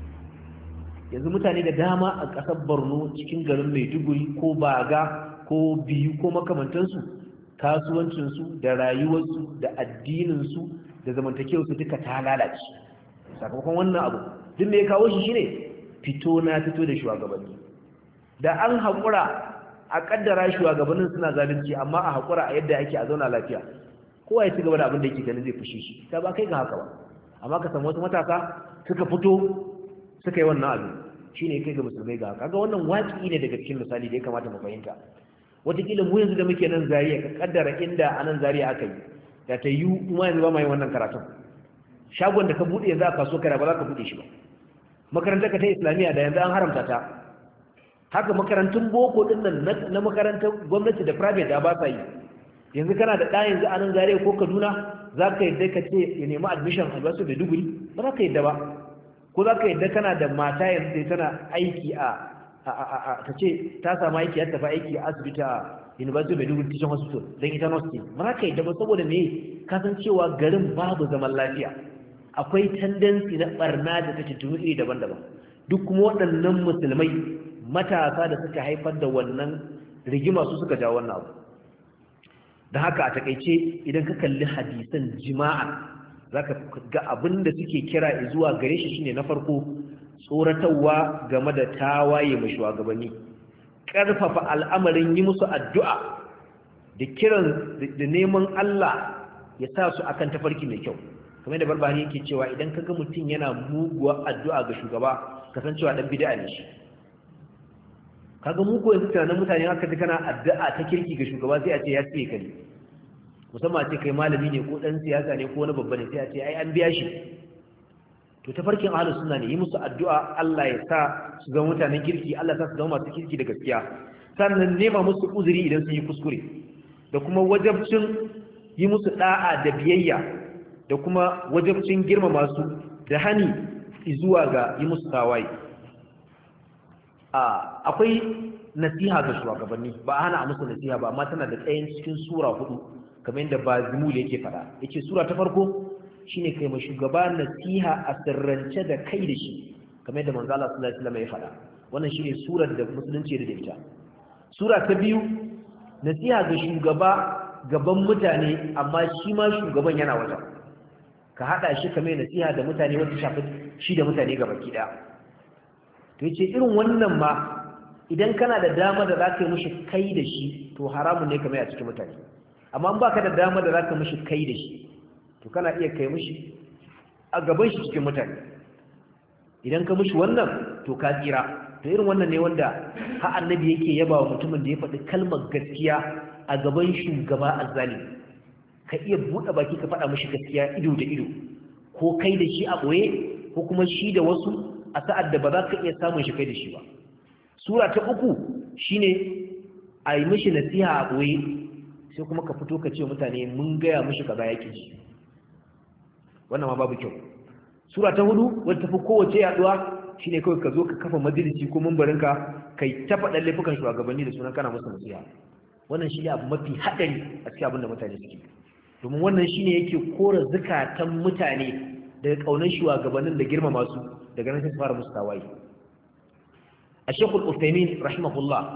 yanzu mutane da dama a ƙasar borno cikin garin maiduguri ko baga ko biyu ko makamantansu kasuwancinsu da rayuwarsu da addininsu da zamantakewarsu duka ta lalace sakamakon wannan abu duk mai kawo shi shine fito na fito da shugabanni da an haƙura a ƙaddara shugabannin suna zalunci amma a haƙura a yadda ake a zauna lafiya kowa ya ci gaba da abin da yake ganin zai fushi shi ta ba kai ga haka ba amma ka samu wasu matasa suka fito suka yi wannan abin shine kai ga musulmai ga haka ga wannan waki ne daga cikin misali da ya kamata mu fahimta wataƙila mu yanzu da muke nan zariya ka kaddara inda a nan zariya aka yi da ta yi kuma yanzu ba ma yin wannan karatun shagon da ka buɗe yanzu a kaso kada ba za ka buɗe shi ba makarantar ka ta islamiyya da yanzu an haramta ta haka makarantun boko din nan na makarantar gwamnati da private da ba sa yi yanzu kana da ɗa yanzu a nan zariya ko kaduna za ka yadda ka ce ya nemi admission a basu da duguri ba za ka yadda ba ko za ka yadda kana da mata yanzu tana aiki a ta ce ta samu aiki ya tafi aiki a asibiti a university of maiduguri teaching hospital don ita nurse ce ba za ka yadda ba saboda me kasancewa garin babu zaman lafiya akwai tendency na barna da take tunu iri daban-daban duk kuma waɗannan musulmai matasa da suka haifar da wannan rigima su suka jawo wannan abu da haka a takaice idan ka kalli hadisan jima'a zaka ga abin da suke kira zuwa gare shi shine na farko tsoratarwa game da tawaye mai shugabanni karfafa al'amarin yi musu addu'a da kiran da neman Allah ya sa su akan tafarki mai kyau kamar da barbari yake cewa idan kaga mutum yana muguwa addu'a ga shugaba kasancewa dan bid'a ne shi kaga mu ko yanzu tunanin mutane haka da kana addu'a ta kirki ga shugaba sai a ce ya tsaye kai musamman a ce kai malami ne ko dan siyasa ne ko wani babba ne sai a ce ai an biya shi to ta farkin ahlus sunna ne yi musu addu'a Allah ya sa su zama mutanen kirki Allah ya sa su zama masu kirki da gaskiya sannan nema musu uzuri idan sun yi kuskure da kuma wajabcin yi musu da'a da biyayya da kuma wajabcin girmama su da hani zuwa ga yi musu tawaye akwai nasiha ga shugabanni ba a hana a musu nasiha ba amma tana da tsayin cikin sura hudu kamar yadda Bazimul yake fada yace sura ta farko shine kai ma shugaba nasiha a sirrance da kai da shi kamar yadda manzo Allah sallallahu alaihi wasallam ya fada wannan shine surar da musulunci da ita sura ta biyu nasiha ga shugaba gaban mutane amma shi ma shugaban yana wajen ka hada shi kamar nasiha da mutane wanda shafi shi da mutane gaba ki daya to yace irin wannan ma idan kana da dama da zaka yi mishi kai da shi to haramun ne kamar a cikin mutane amma in baka da dama da zaka mishi kai da shi to kana iya kai mishi a gaban shi cikin mutane idan ka mishi wannan to ka tsira to irin wannan ne wanda har annabi yake yaba wa mutumin da ya faɗi kalmar gaskiya a gaban shugaba azzalimi ka iya buɗe baki ka faɗa mishi gaskiya ido da ido ko kai da shi a ɓoye ko kuma shi da wasu a sa'ad da ba za ka iya samun shi kai da shi ba sura ta uku shine a yi mishi nasiha a ɓoye sai kuma ka fito ka ce mutane mun gaya mishi kaza yake ji wannan ma babu kyau sura ta hudu wadda tafi kowace yaduwa shine kawai ka zo ka kafa majalisi ko mambarinka kai ta faɗa laifukan shugabanni da sunan kana musu nasiha wannan shine abu mafi haɗari a cikin abin da mutane suke domin wannan shine yake kora zukatan mutane daga kaunar shugabannin da girmama su daga nan sai su fara musu tawaye a shekul Uthaymin rahimahullah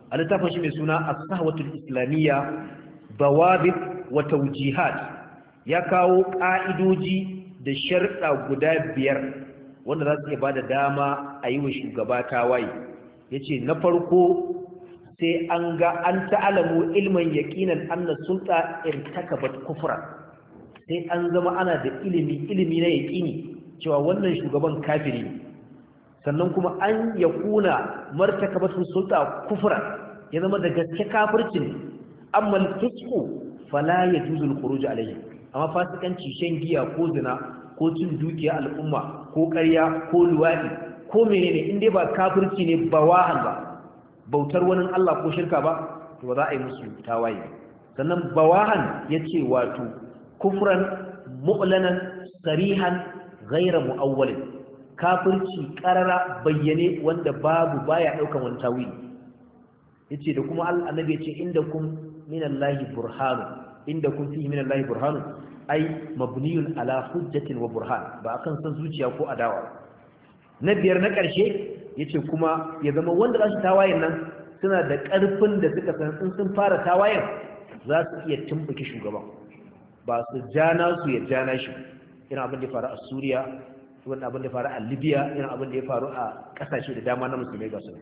a littafin shi mai suna as-sahwatul islamiyya dawabit wa tawjihat ya kawo ka'idoji da sharɗa guda biyar wanda za su iya bada dama a yi wa shugaba tawaye yace na farko sai an ga an ta'alamu ilman yaqinan anna sulta irtakabat kufra sai an zama ana da ilimi ilimi na yaqini cewa wannan shugaban kafiri ne sannan kuma an yakuna martakabatu sulta kufra ya zama da gaske kafircin amma al-fisqu fala yajuzu al-khuruj alayhi amma fasikanci shan giya ko zina ko cin dukiya al'umma ko ƙarya ko luwadi ko menene in dai ba kafirci ne ba wahan ba bautar wani Allah ko shirka ba to ba za a yi musu tawaye sannan bawahan yace wato kufran mu'lanan sarihan ghayra mu'awwalin kafirci karara bayyane wanda babu baya daukan wani tawili yace da kuma annabi yace indakum minallahi burhanu indakum fihi minallahi burhanu ay mabniyun ala hujjatin wa burhan ba akan san zuciya ko adawa na biyar na karshe yace kuma ya zama wanda za su tawayen nan suna da ƙarfin da suka san in sun fara tawayen za su iya tumbuki shugaban ba su jana su ya jana shi irin abin da ya faru a Suriya irin abin da ya faru a Libya irin abin da ya faru a ƙasashe da dama na musulmai ga su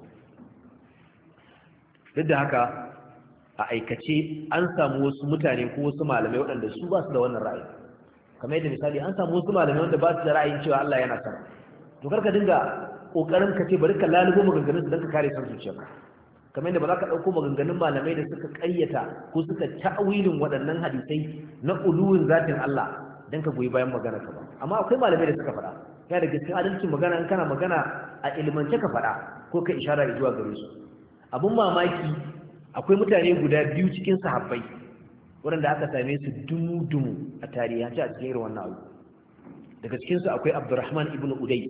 duk da haka a aikace an samu wasu mutane ko wasu malamai waɗanda su ba su da wannan ra'ayi kamar yadda misali an samu wasu malamai wanda ba su da ra'ayin cewa Allah yana sama to karka dinga kokarin ka ce bari ka lalubo maganganun su don ka kare san zuciyarka kamar yadda ba za ka ɗauko maganganun malamai da suka ƙayyata ko suka ta'awilin waɗannan hadisai na uluwin zatin Allah don ka goyi bayan magana ka ba amma akwai malamai da suka faɗa yana da gaskiya adalcin magana in kana magana a ilimance ka faɗa ko ka ishara zuwa gare su abun mamaki akwai mutane guda biyu cikin sahabbai waɗanda aka same su dumu-dumu a tarihance a cikin irin wannan abu daga cikinsu akwai Abdurrahman ibn Udai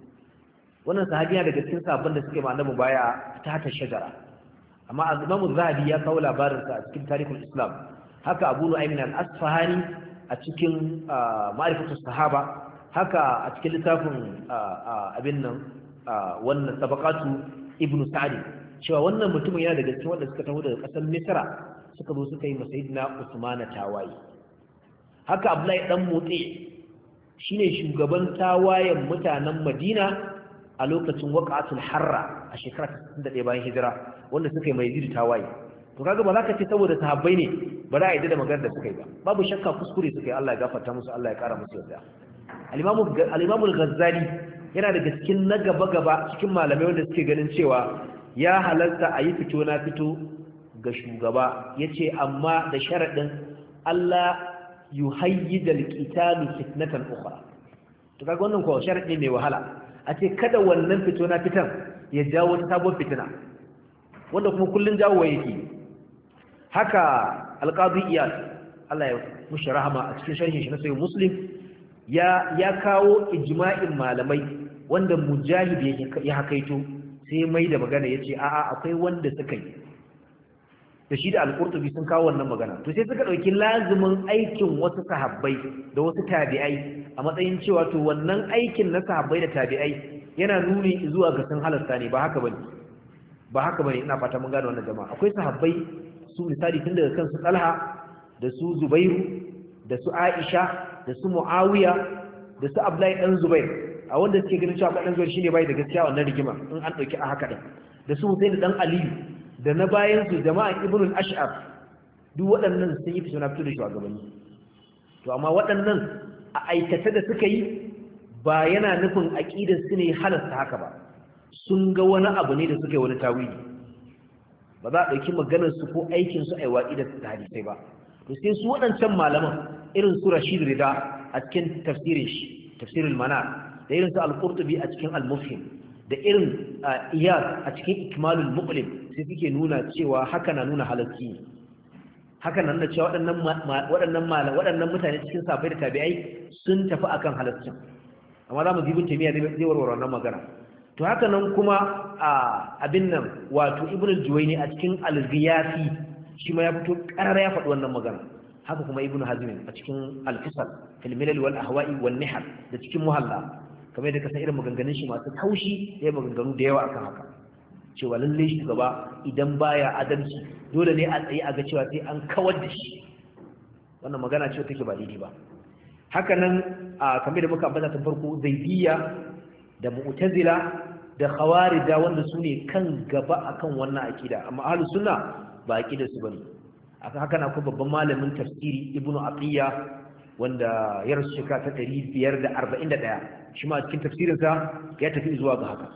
wannan sahabiya daga cikin sahabban da suke ma annabi baya ta hata shajara amma al-Imam Az-Zahabi ya kawo labarin sa a cikin Tarikhul Islam haka Abu Nu'aym al-Asfahani a cikin Ma'rifatus Sahaba haka a cikin littafin abin nan wannan Tabaqatu Ibn Sa'd cewa wannan mutumin yana daga cikin wanda suka taho daga ƙasar Misra suka zo suka yi ma Sayyidina Usman tawaye haka Abdullahi dan Mutsi shine shugaban tawayen mutanen Madina a lokacin waqatul harra a shekara ta sittin da ɗaya bayan hijira wanda suka yi mai Yazid tawaye to kaga ba za ka ce saboda sahabbai ne ba za a yi da maganar da suka yi ba babu shakka kuskure suka yi Allah ya gafarta musu Allah ya kara musu yarda al-Imam al-Imam al-Ghazali yana daga cikin na gaba gaba cikin malamai wanda suke ganin cewa ya halarta a yi fito na fito ga shugaba yace amma da sharadin Allah yuhayyid al-qital fitnatan ukhra to kaga wannan ko sharadi mai wahala a ce kada wannan fito na fitan ya jawo wata sabon fitina wanda kuma kullun jawo yake haka alqadi iyad Allah ya mushi rahama a cikin sharhin shi na sahih muslim ya ya kawo ijma'in malamai wanda mujahid ya hakaito sai mai da magana yace a'a akwai wanda suka yi da shi da al-qurtubi sun kawo wannan magana to sai suka dauki lazimin aikin wasu sahabbai da wasu tabi'ai a matsayin cewa to wannan aikin na sahabbai da tabi'ai yana nuni zuwa ga sun halasta ne ba haka bane ba haka bane ina fata mun gane wannan jama'a akwai sahabbai su misali tun daga kansu Talha da su Zubairu da su Aisha da su Muawiya da su Abdullahi dan Zubair a wanda suke ganin cewa dan Zubair shine bai da gaskiya wannan rigima in an dauki a haka din da su Husain dan Ali da na bayan su jama'an Ibn al-Ash'ab duk waɗannan sun yi fito na fito da shugabanni to amma waɗannan a aikata da suka yi ba yana nufin aqidar su ne halasta haka ba sun ga wani abu ne da suka yi wani tawili ba za a ɗauki maganar su ko aikin su ai waƙi da hadisai ba to sai su waɗancan malaman irin su Rashid Rida a cikin tafsirin shi tafsirul Manar da irin su Al-Qurtubi a cikin Al-Mufhim da irin Iyad a cikin Ikmalul Muqlim sai suke nuna cewa haka na nuna halarci haka na nuna cewa waɗannan waɗannan malam waɗannan mutane cikin safai da tabi'ai sun tafi akan halarcin amma za mu zibin tamiya zai warware wannan magana to haka nan kuma abin nan wato Ibn al-Juwayni a cikin Al-Ghiyathi shi ma ya fito ƙarara ya faɗi wannan magana haka kuma Ibn Hazm a cikin Al-Fisal fil Milal wal Ahwa'i wan Nihal da cikin Muhalla kamar da kasan irin maganganun shi masu kaushi ya maganganu da yawa akan haka cewa lalle shugaba idan baya adalci dole ne a tsaye a ga cewa sai an kawar da shi wannan magana ce take ba daidai ba haka nan kamar da muka ambata tun farko zaidiyya da mu'tazila da khawarija wanda su ne kan gaba akan wannan akida amma ahlus sunna ba akida su bane akan haka na kuma babban malamin tafsiri ibnu aqiya wanda ya rasu shekara ta ɗari biyar da arba'in da ɗaya shi ma cikin tafsirinsa ya tafi zuwa ga haka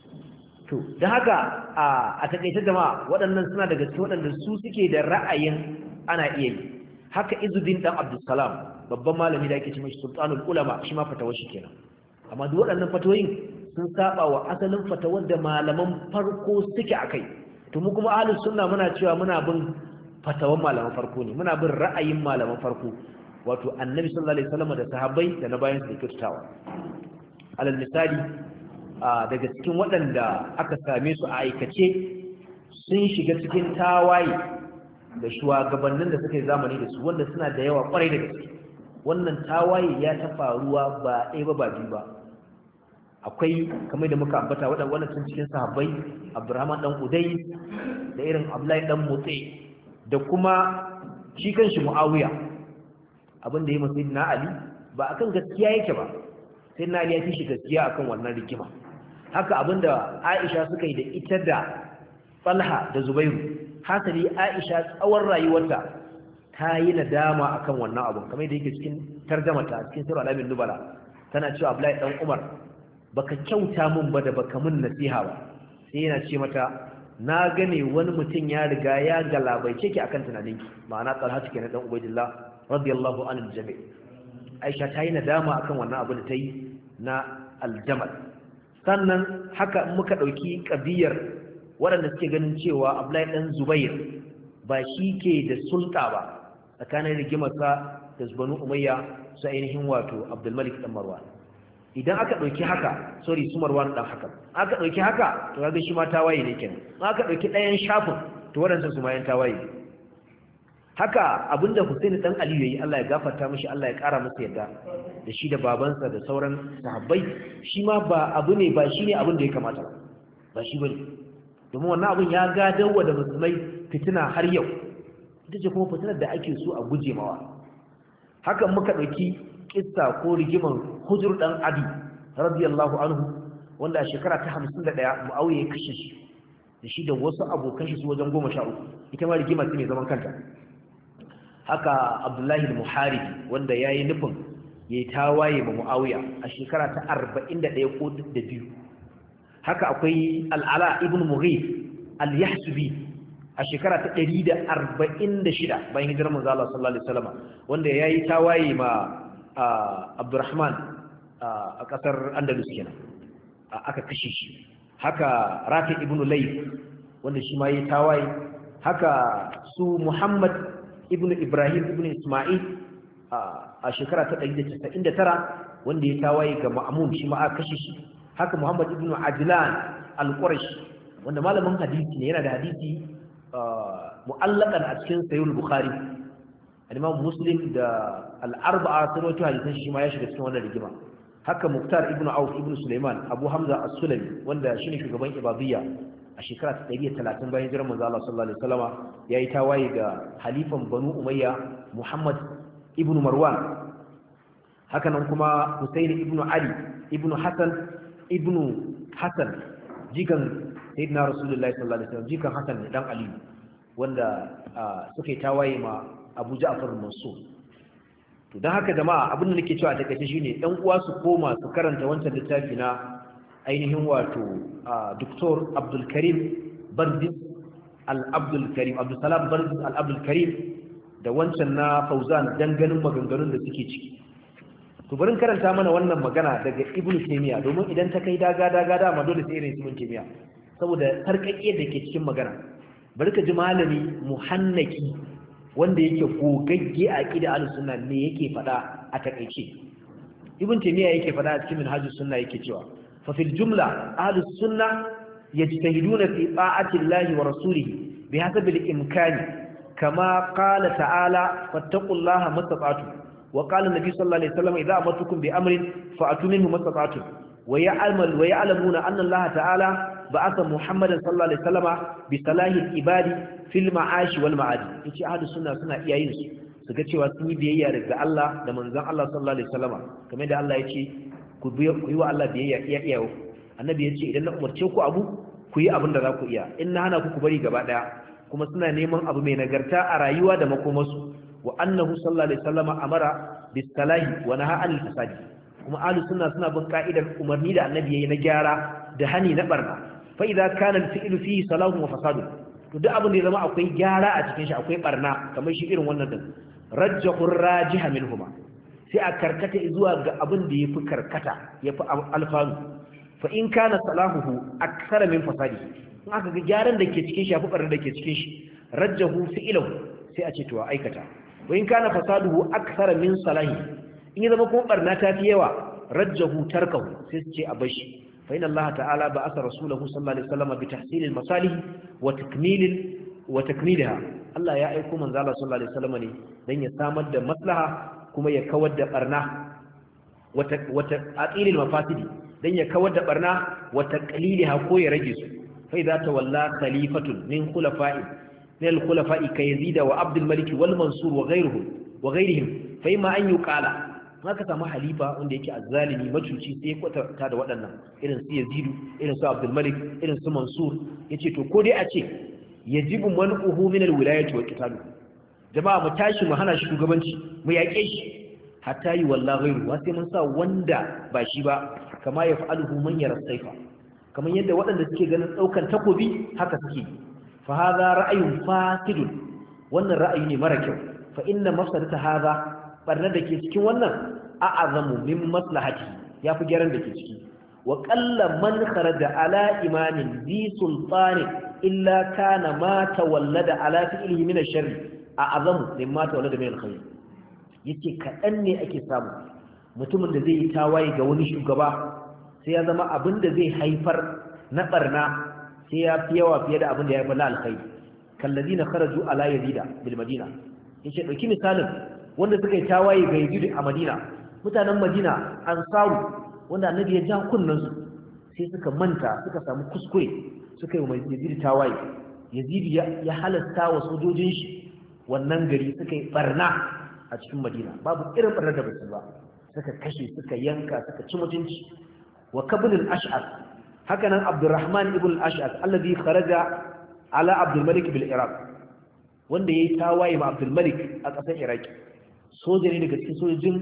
to da haka a takaice jama'a waɗannan suna daga cikin waɗanda su suke da ra'ayin ana iya yi haka izuddin dan abdussalam babban malami da ake ce mashi sultanul ulama shi ma fatawar shi kenan amma duk waɗannan fatawoyin sun saba wa asalin fatawar da malaman farko suke akai to mu kuma ahlus sunna muna cewa muna bin fatawan malaman farko ne muna bin ra'ayin malaman farko wato annabi sallallahu alaihi wasallam da sahabbai da na bayan su kyautatawa alal misali daga cikin waɗanda aka same su a aikace sun shiga cikin tawaye da shugabannin da suka yi zamani da su wanda suna da yawa kwarai da gaske wannan tawaye ya ta faruwa ba ɗaya ba ba biyu ba akwai kamar da muka ambata waɗanda sun cikin sahabbai Abdurrahman dan Udai da irin Abdullahi dan Mutse da kuma shi kanshi Muawiya abin da ya masu na Ali ba akan gaskiya yake ba sai na Ali ya fi shi gaskiya akan wannan rigima haka abin da Aisha suka yi da ita da Talha da Zubairu hasali Aisha tsawon rayuwarta ta yi nadama akan wannan abin kamar da yake cikin tarjamata cikin sirr al-amin nubala tana cewa Abdullahi dan Umar baka kyauta mun ba da baka mun nasiha ba sai yana ce mata na gane wani mutum ya riga ya galabaice ki akan tunaninki ma'ana Talha take na dan Ubaydillah radiyallahu anil jami' Aisha ta yi nadama akan wannan abu da ta yi na aljamal sannan haka muka dauki kabiyar waɗanda suke ganin cewa Abdullahi dan Zubair ba shi ke da sulta ba tsakanin rigimarsa da Banu Umayya su ainihin wato Abdul Malik dan Marwan idan aka dauki haka sorry su Marwan dan haka aka dauki haka to kaga shi ma tawaye ne kenan aka dauki ɗayan shafin to waɗannan su ma yan tawaye haka abinda Husaini dan Ali yayi Allah ya gafarta mishi Allah ya kara masa yadda da shi da babansa da sauran sahabbai shi ma ba abu ne ba shine abin da ya kamata ba ba shi bane domin wannan abin ya gadawa da musulmai fitina har yau ita ce kuma fitinar da ake so a guje mawa haka muka dauki kissa ko rigiman Hujr dan Abi radiyallahu anhu wanda a shekara ta hamsin da ɗaya Muawiya ya kashe shi da shi da wasu abokan shi su wajen goma sha uku ita ma rigima ce mai zaman kanta haka Abdullahi al-Muharibi wanda yayi nufin yayi tawaye ma Muawiya a shekara ta arba'in da ɗaya ko da biyu haka akwai Al-Ala ibn Mughith al-Yahsubi a shekara ta ɗari da arba'in da shida bayan hijirar manzo Allah sallallahu alaihi wasallam wanda yayi tawaye ma Abdurrahman a kasar Andalus kenan aka kashe shi haka Rafi ibn Layth wanda shi ma yayi tawaye haka su Muhammad ibn Ibrahim ibn Isma'il a shekara ta ɗari da casa'in da tara wanda ya tawaye ga Ma'mun shi ma aka kashe shi haka Muhammad ibn Ajlan al-Qurashi wanda malamin hadisi ne yana da hadisi mu'allaqan a cikin Sahih al-Bukhari al-Imam Muslim da al-Arba'a sun rawaito hadisan shi ma ya shiga cikin wannan rigima haka Muktar ibn Auf ibn Sulaiman Abu Hamza as-Sulami wanda shine shugaban Ibadiyya a shekara ta ɗari da talatin bayan hijirar manzo Allah sallallahu alaihi wasallama yayi tawaye ga halifan Banu Umayya Muhammad ibn Marwan haka nan kuma Husayn ibn Ali ibn Hassan ibn Hassan jikan sayyidina Rasulullahi sallallahu alaihi wasallam jikan Hassan dan Ali wanda suka yi tawaye ma Abu Ja'far al-Mansur to dan haka jama'a abin da nake cewa take shine ɗan uwa su koma su karanta wancan littafi na ainihin wato Dr. Abdul Karim Bardis al-Abdul Karim Abdul Salam Bardis al-Abdul Karim da wancan na Fauzan danganin maganganun da suke ciki to bari karanta mana wannan magana daga Ibn Taymiyyah domin idan ta kai daga daga da ma dole sai irin Ibn Taymiyyah saboda sarkakkiyar da ke cikin magana bari ka ji malami muhannaki wanda yake gogagge a aqida al-sunna ne yake fada a takeice Ibn Taymiyyah yake fada a cikin Minhajus Sunna yake cewa fa fil jumla ahlus sunna yajtahiduna fi ta'ati Allah wa rasulihi bihasabi al-imkani kama qala ta'ala fattaqullaha mastata'tum وقال النبي صلى الله عليه وسلم إذا أمرتكم بأمر فأتوا منه ما استطعتم ويعلم ويعلمون أن الله تعالى ba'atha Muhammadan sallallahu alaihi wasallama bi salahil ibadi fil ma'ash wal ma'adi yace ahlus sunna suna iya yin su su ga cewa sun yi biyayya daga Allah da manzon Allah sallallahu alaihi wasallama kamar da Allah yace ku yi wa Allah biyayya iya iya annabi yace idan na umarce ku abu ku yi abin da za ku iya in na hana ku ku bari gaba daya kuma suna neman abu mai nagarta a rayuwa da makomarsu wa annahu sallallahu alaihi wasallama amara bis salahi wa naha anil fasadi kuma ahlus sunna suna bin ka'idar umarni da annabi yayi na gyara da hani na barna fa idza kana al-fi'lu fihi salahu wa fasadu to duk abin da ya zama akwai gyara a cikin shi akwai barna kamar shi irin wannan din rajjahu rajiha minhuma sai a karkata zuwa ga abin da yafi karkata yafi alfanu fa in kana salahuhu akthara min fasadi in aka ga gyaran da ke cikin shi yafi barna da ke cikin shi rajjahu fi'luhu sai a ce to aikata wa in kana fasaduhu akthara min salahi in ya zama kuma barna ta fi yawa rajjahu tarkahu sai su ce a bashi fa inna Allah ta'ala ba'atha rasulahu sallallahu alaihi wasallam bi tahsil al-masalih wa takmil wa takmilha Allah ya aika manzo Allah sallallahu alaihi wasallam ne dan ya samar da maslaha kuma ya kawar da barna wa wa ta'il al-mafasidi dan ya kawar da barna wa taqlilha ko ya rage su fa idza tawalla khalifatun min khulafa'i min al-khulafa'i kayzid wa Abdul Malik wal Mansur wa ghayruhum wa ghayrihim fa imma an yuqala haka samu halifa wanda yake azzalimi macuci sai kwatanta da waɗannan irin su Yazidu irin su Abdul Malik irin su Mansur yace to ko dai a ce yajibu man'uhu min alwilayati wa qitalu jama'a mu tashi mu hana shi shugabanci mu yaƙe shi hatta yi wallahi ghairu wa sai mun sa wanda ba shi ba kama ya fa'aluhu man yara saifa kamar yadda waɗanda suke ganin daukan takobi haka suke fa hadha ra'ayun fasidun wannan ra'ayi ne mara kyau fa inna mafsadata hadha barnar da ke cikin wannan a'azamu min maslahati yafi gyaran da ke ciki wa qalla man kharaja ala imanin bi sultani illa kana ma tawallada ala fi'lihi min ash-sharr a'azamu mimma tawallada min al-khair yace kadan ne ake samu mutumin da zai yi tawaye ga wani shugaba sai ya zama abin da zai haifar na barna sai ya fi yawa fiye da abin da ya haifar na alkhairi kallazina kharaju ala yazida bil madina yace dauki misalin wanda suka yi tawaye ga Yazid a Madina mutanen Madina ansaru wanda annabi ya ja kunnan su sai suka manta suka samu kuskure suka yi mai Yazid tawaye Yazid ya halasta wa sojojin shi wannan gari suka yi barna a cikin Madina babu irin barnar da basu ba suka kashe suka yanka suka ci mutunci wa kabul al-ash'ar haka nan Abdurrahman ibn al-Ash'ar alladhi kharaja ala Abdul Malik bil Iraq wanda yayi tawaye ma Abdul Malik a ƙasar Iraki soja ne daga cikin sojojin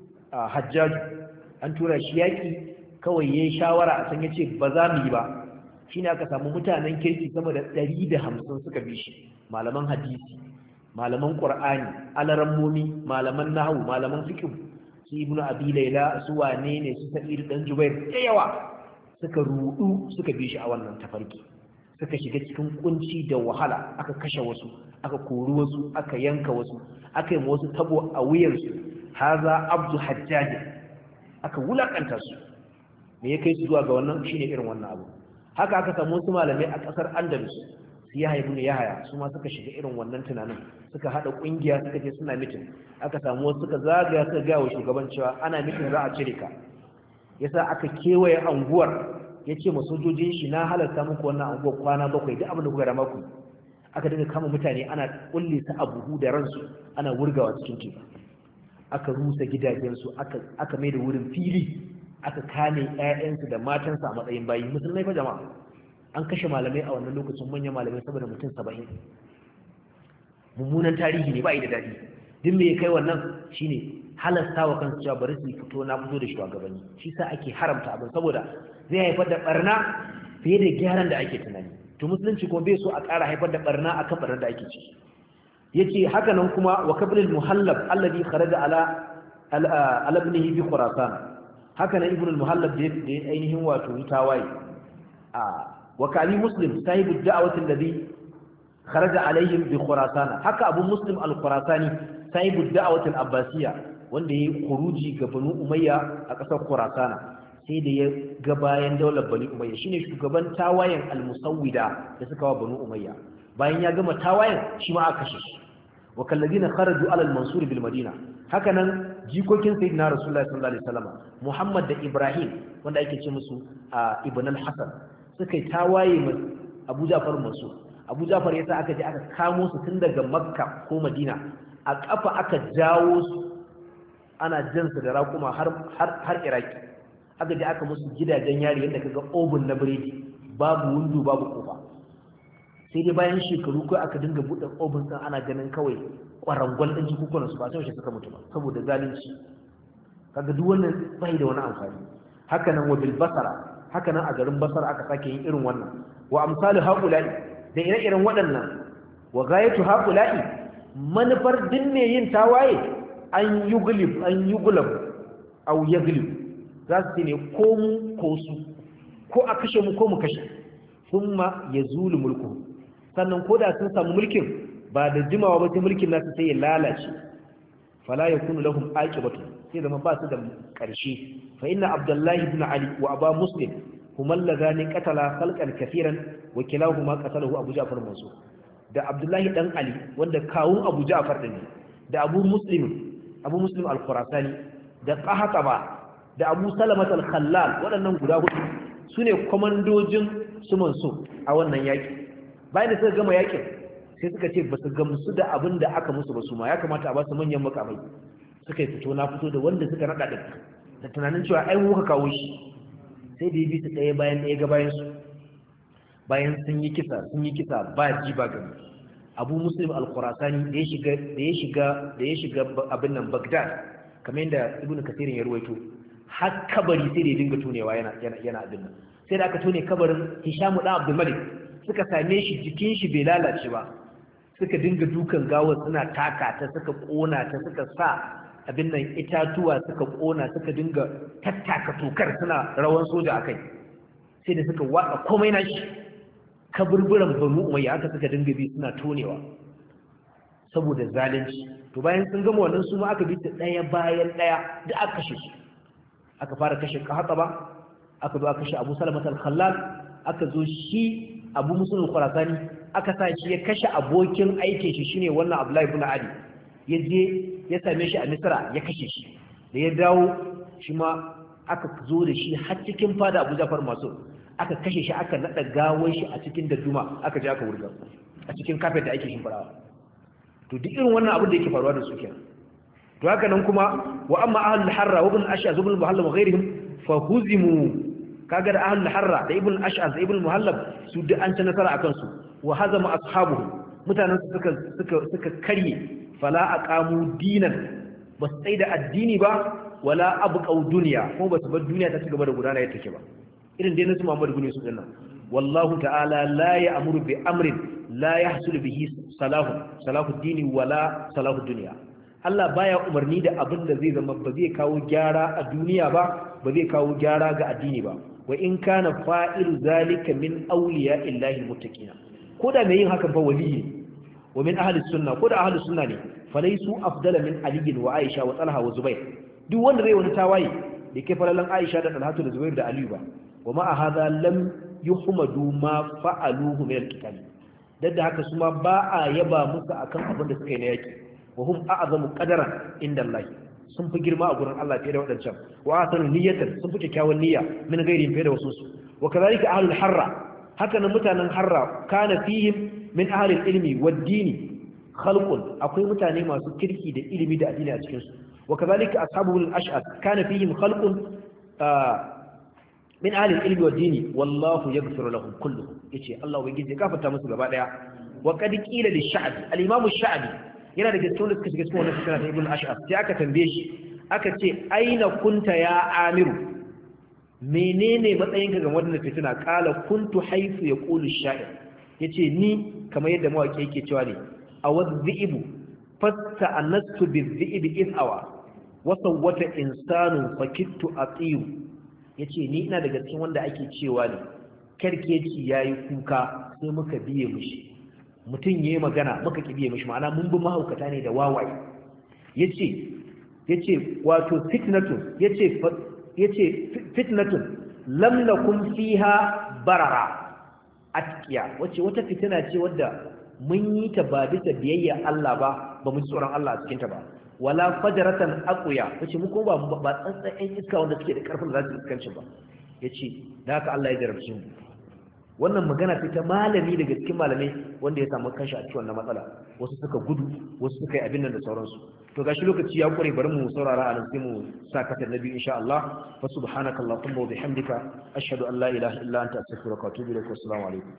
Hajjaj an tura shi yaki kawai yayi shawara a san yace ba za mu yi ba shine aka samu mutanen kirki sama da ɗari da hamsin suka bi shi malaman hadisi malaman qur'ani alarammomi malaman nahwu malaman fiqh su ibnu abi layla su wane ne su sa'id dan jubair da yawa suka rudu suka bi shi a wannan tafarki suka shiga cikin kunci da wahala aka kashe wasu aka kori wasu aka yanka wasu aka yi wasu tabo a wuyarsu haza abdu hajjaji aka wulakanta su me ya kai su zuwa ga wannan shine irin wannan abu haka aka samu wasu malamai a kasar andalus su ya haifu ne ya haya su ma suka shiga irin wannan tunanin suka hada kungiya suka je suna mitin aka samu wasu suka zagaya suka gaya wa shugaban cewa ana mitin za a cire ka yasa aka kewaye anguwar ya ce ma sojojin shi na halarta muku wannan anguwar kwana bakwai duk abin da kuka rama ku aka dinga kama mutane ana kulle su a buhu da ransu ana wurgawa cikin teku aka rusa gidajensu aka aka mai da wurin fili aka kame ƴaƴansu da matansu a matsayin bayi musulmai fa jama'a an kashe malamai a wannan lokacin manyan malamai saboda mutum saba'in mummunan tarihi ne ba yi da daɗi duk me ya kai wannan shine halasta wa kansu cewa bari su fito na fito da shugabanni shi sa ake haramta abin saboda zai haifar da barna fiye da gyaran da ake tunani to musulunci kuma bai so a ƙara haifar da barna akan barnar da ake ciki yace haka nan kuma wa qablul muhallab alladhi kharaja ala ala ibnihi bi khurasan haka nan ibnul muhallab da ainihin wato tawaye a wa kali muslim sahibu da'wati alladhi kharaja alaihim bi khurasan haka abu muslim al-khurasani sahibu da'wati al-abbasiyya wanda yayi khuruji ga banu umayya a ƙasar khurasana sai da ya ga bayan daular bani umayya shine shugaban tawayen al-musawwida da suka wa banu umayya bayan ya gama tawayen shi ma aka kashe shi wa kalladina kharaju ala al-mansur bil madina haka nan jikokin sayyidina rasulullahi sallallahu alaihi wasallam muhammad da ibrahim wanda ake ce musu ibn al-hasan suka yi tawaye ma Abu Ja'far Mansur Abu Ja'far yasa aka je aka kamo su tun daga Makka ko Madina a kafa aka jawo su ana jansu da raƙuma har har har Iraki aka je aka musu gidajen yari yadda kaga oven na biredi babu window babu kofa sai dai bayan shekaru kai aka dinga buɗe oven din ana ganin kawai kwarangwal din jikukunan su ba sai shi suka mutu ba saboda zalunci kaga duk wannan bai da wani amfani haka nan wa bil basara haka nan a garin basara aka sake yin irin wannan wa amsalu haula'i da ire-iren waɗannan wa ghayatu haula'i manufar din ne yin tawaye an yuglib an yuglab aw yaglib za su ne ko mu ko su ko a kashe mu ko mu kashe thumma yazulu mulku sannan koda sun samu mulkin ba da jimawa ba sai mulkin nasu sai ya lalace fala yakunu lahum aqibatu sai zama ba su da ƙarshe fa inna abdullahi ibn ali wa aba muslim huma allazani qatala khalqan kaseeran wa kilahuma qatalahu abu ja'far mansur da abdullahi dan ali wanda kawun abu ja'far din da abu muslim abu muslim al-khurasani da qahtaba da abu salamat al-khallal waɗannan guda hudu sune komandojin su mansur a wannan yaki bayan da suka gama yakin sai suka ce ba su gamsu da abin da aka musu ba su ma ya kamata a ba su manyan makamai suka yi fito na fito da wanda suka naɗa ɗin da tunanin cewa ai muka kawo shi sai da ya bi su ɗaya bayan ɗaya ga bayan su bayan sun yi kisa sun yi kisa ba ji ba gani abu muslim al-khurasani da ya shiga da ya shiga da ya shiga abin nan bagdad kamar yadda ibnu kasirin ya ruwaito har kabari sai da ya dinga tunewa yana yana yana abin nan sai da aka tone kabarin hisham dan abdul malik suka same shi jikin shi bai lalace ba suka dinga dukan gawar suna taka ta suka kona ta suka sa abin nan itatuwa suka kona suka dinga tattaka tokar suna rawan soja akai sai da suka watsa komai na shi kaburburan banu umayya aka suka dinga bi suna tonewa saboda zalunci to bayan sun gama wannan su ma aka bi ta daya bayan daya da aka kashe su aka fara kashe qahtaba aka zo aka kashe Abu Salama al-Khallal aka zo shi Abu Muslim al-Khurasani aka sa shi ya kashe abokin aikin shi shine wannan Abdullahi ibn Ali ya je ya same shi a Misra ya kashe shi da ya dawo shi ma aka zo da shi har cikin fada Abu Ja'far Mansur aka kashe shi aka nada gawar shi a cikin dadduma aka je aka wurga a cikin kafet da ake shimfarawa to duk irin wannan abin da yake faruwa da su kenan to haka nan kuma wa amma ahlul harra wa ibn ash'az ibn muhallab wa ghayrihim fa huzimu kaga da ahlul harra da ibn ash'az da ibn muhallab su duk an ci nasara akan su wa hazama ashabuhu mutanen su suka suka suka karye fala aqamu dinan bas sai da addini ba wala abqau dunya ko basu bar duniya ta ci gaba da gudana yadda take ba irin dai nasu Muhammad gune su dinnan wallahu ta'ala la ya'muru bi amrin la yahsul bihi salahu salahu dini wala salahu dunya Allah baya umarni da abin da zai zama ba zai kawo gyara a duniya ba ba zai kawo gyara ga addini ba wa in kana fa'ilu zalika min awliya illahi muttaqina koda mai yin hakan fa waliyi wa min ahli sunna koda ahli sunna ne falaysu afdala min ali wa aisha wa talha wa zubair duk wanda zai wani tawaye da ke falalan aisha da talha da zubair da ali ba wa ma hadha lam yuhmadu ma fa'aluhu min al-qital dadda haka su ma ba a yaba musu akan abin da suka yi na yaki wa hum a'zamu qadaran inda Allah sun fi girma a gurin Allah fiye da wadancan wa asanu niyyatan sun fi kyakkyawan niyya min gairi fiye da wasu su wa kadhalika ahlul harra haka nan mutanen harra kana fihim min ahli ilmi wad dini khalqun akwai mutane masu kirki da ilimi da addini a cikin su wa kadhalika ashabul ash'ab kana fihim khalqun min ahli ilmi wad dini wallahu yaghfiru lahum kulluhum yace Allah ubangiji ya gafarta musu gaba daya wa qad qila lish-sha'bi al-imam ash-sha'bi yana da gaskiya da suka shiga cikin wannan fitina ta ibn ash'ab sai aka tambaye shi aka ce aina kunta ya amiru menene matsayinka ga wannan fitina kala kuntu haythu yaqulu ash-sha'ir yace ni kamar yadda mawaki yake cewa ne awadhibu fatta anastu bidhibi in awa wa sawwata insanu fakittu atiyu yace ni ina daga cikin wanda ake cewa ne karkeci yayi kuka sai muka biye mushi mutum ya yi magana muka kibiye mashi ma'ana mun bi mahaukata ne da wawaye ya ce wato fitnatun ya ce fitnatun lamnakun fiha barara atkiya wacce wata fitina ce wadda mun yi ta ba bisa biyayya Allah ba ba mu ji tsoron Allah a cikinta ba wala fajaratan aqya wacce mu kuma ba ba tsantsan iska wanda suke da karfin da za su iskanci ba yace da haka Allah ya jarabce mu wannan magana ce ta malami daga cikin malamai wanda ya samu kanshi a cikin wannan matsala wasu suka gudu wasu suka yi abin nan da sauransu to gashi lokaci ya kure bari mu saurara a nan sai mu sa kata na biyu insha Allah fa subhanakallahumma wa bihamdika ashhadu an la ilaha illa anta astaghfiruka wa atubu ilaik wa assalamu alaikum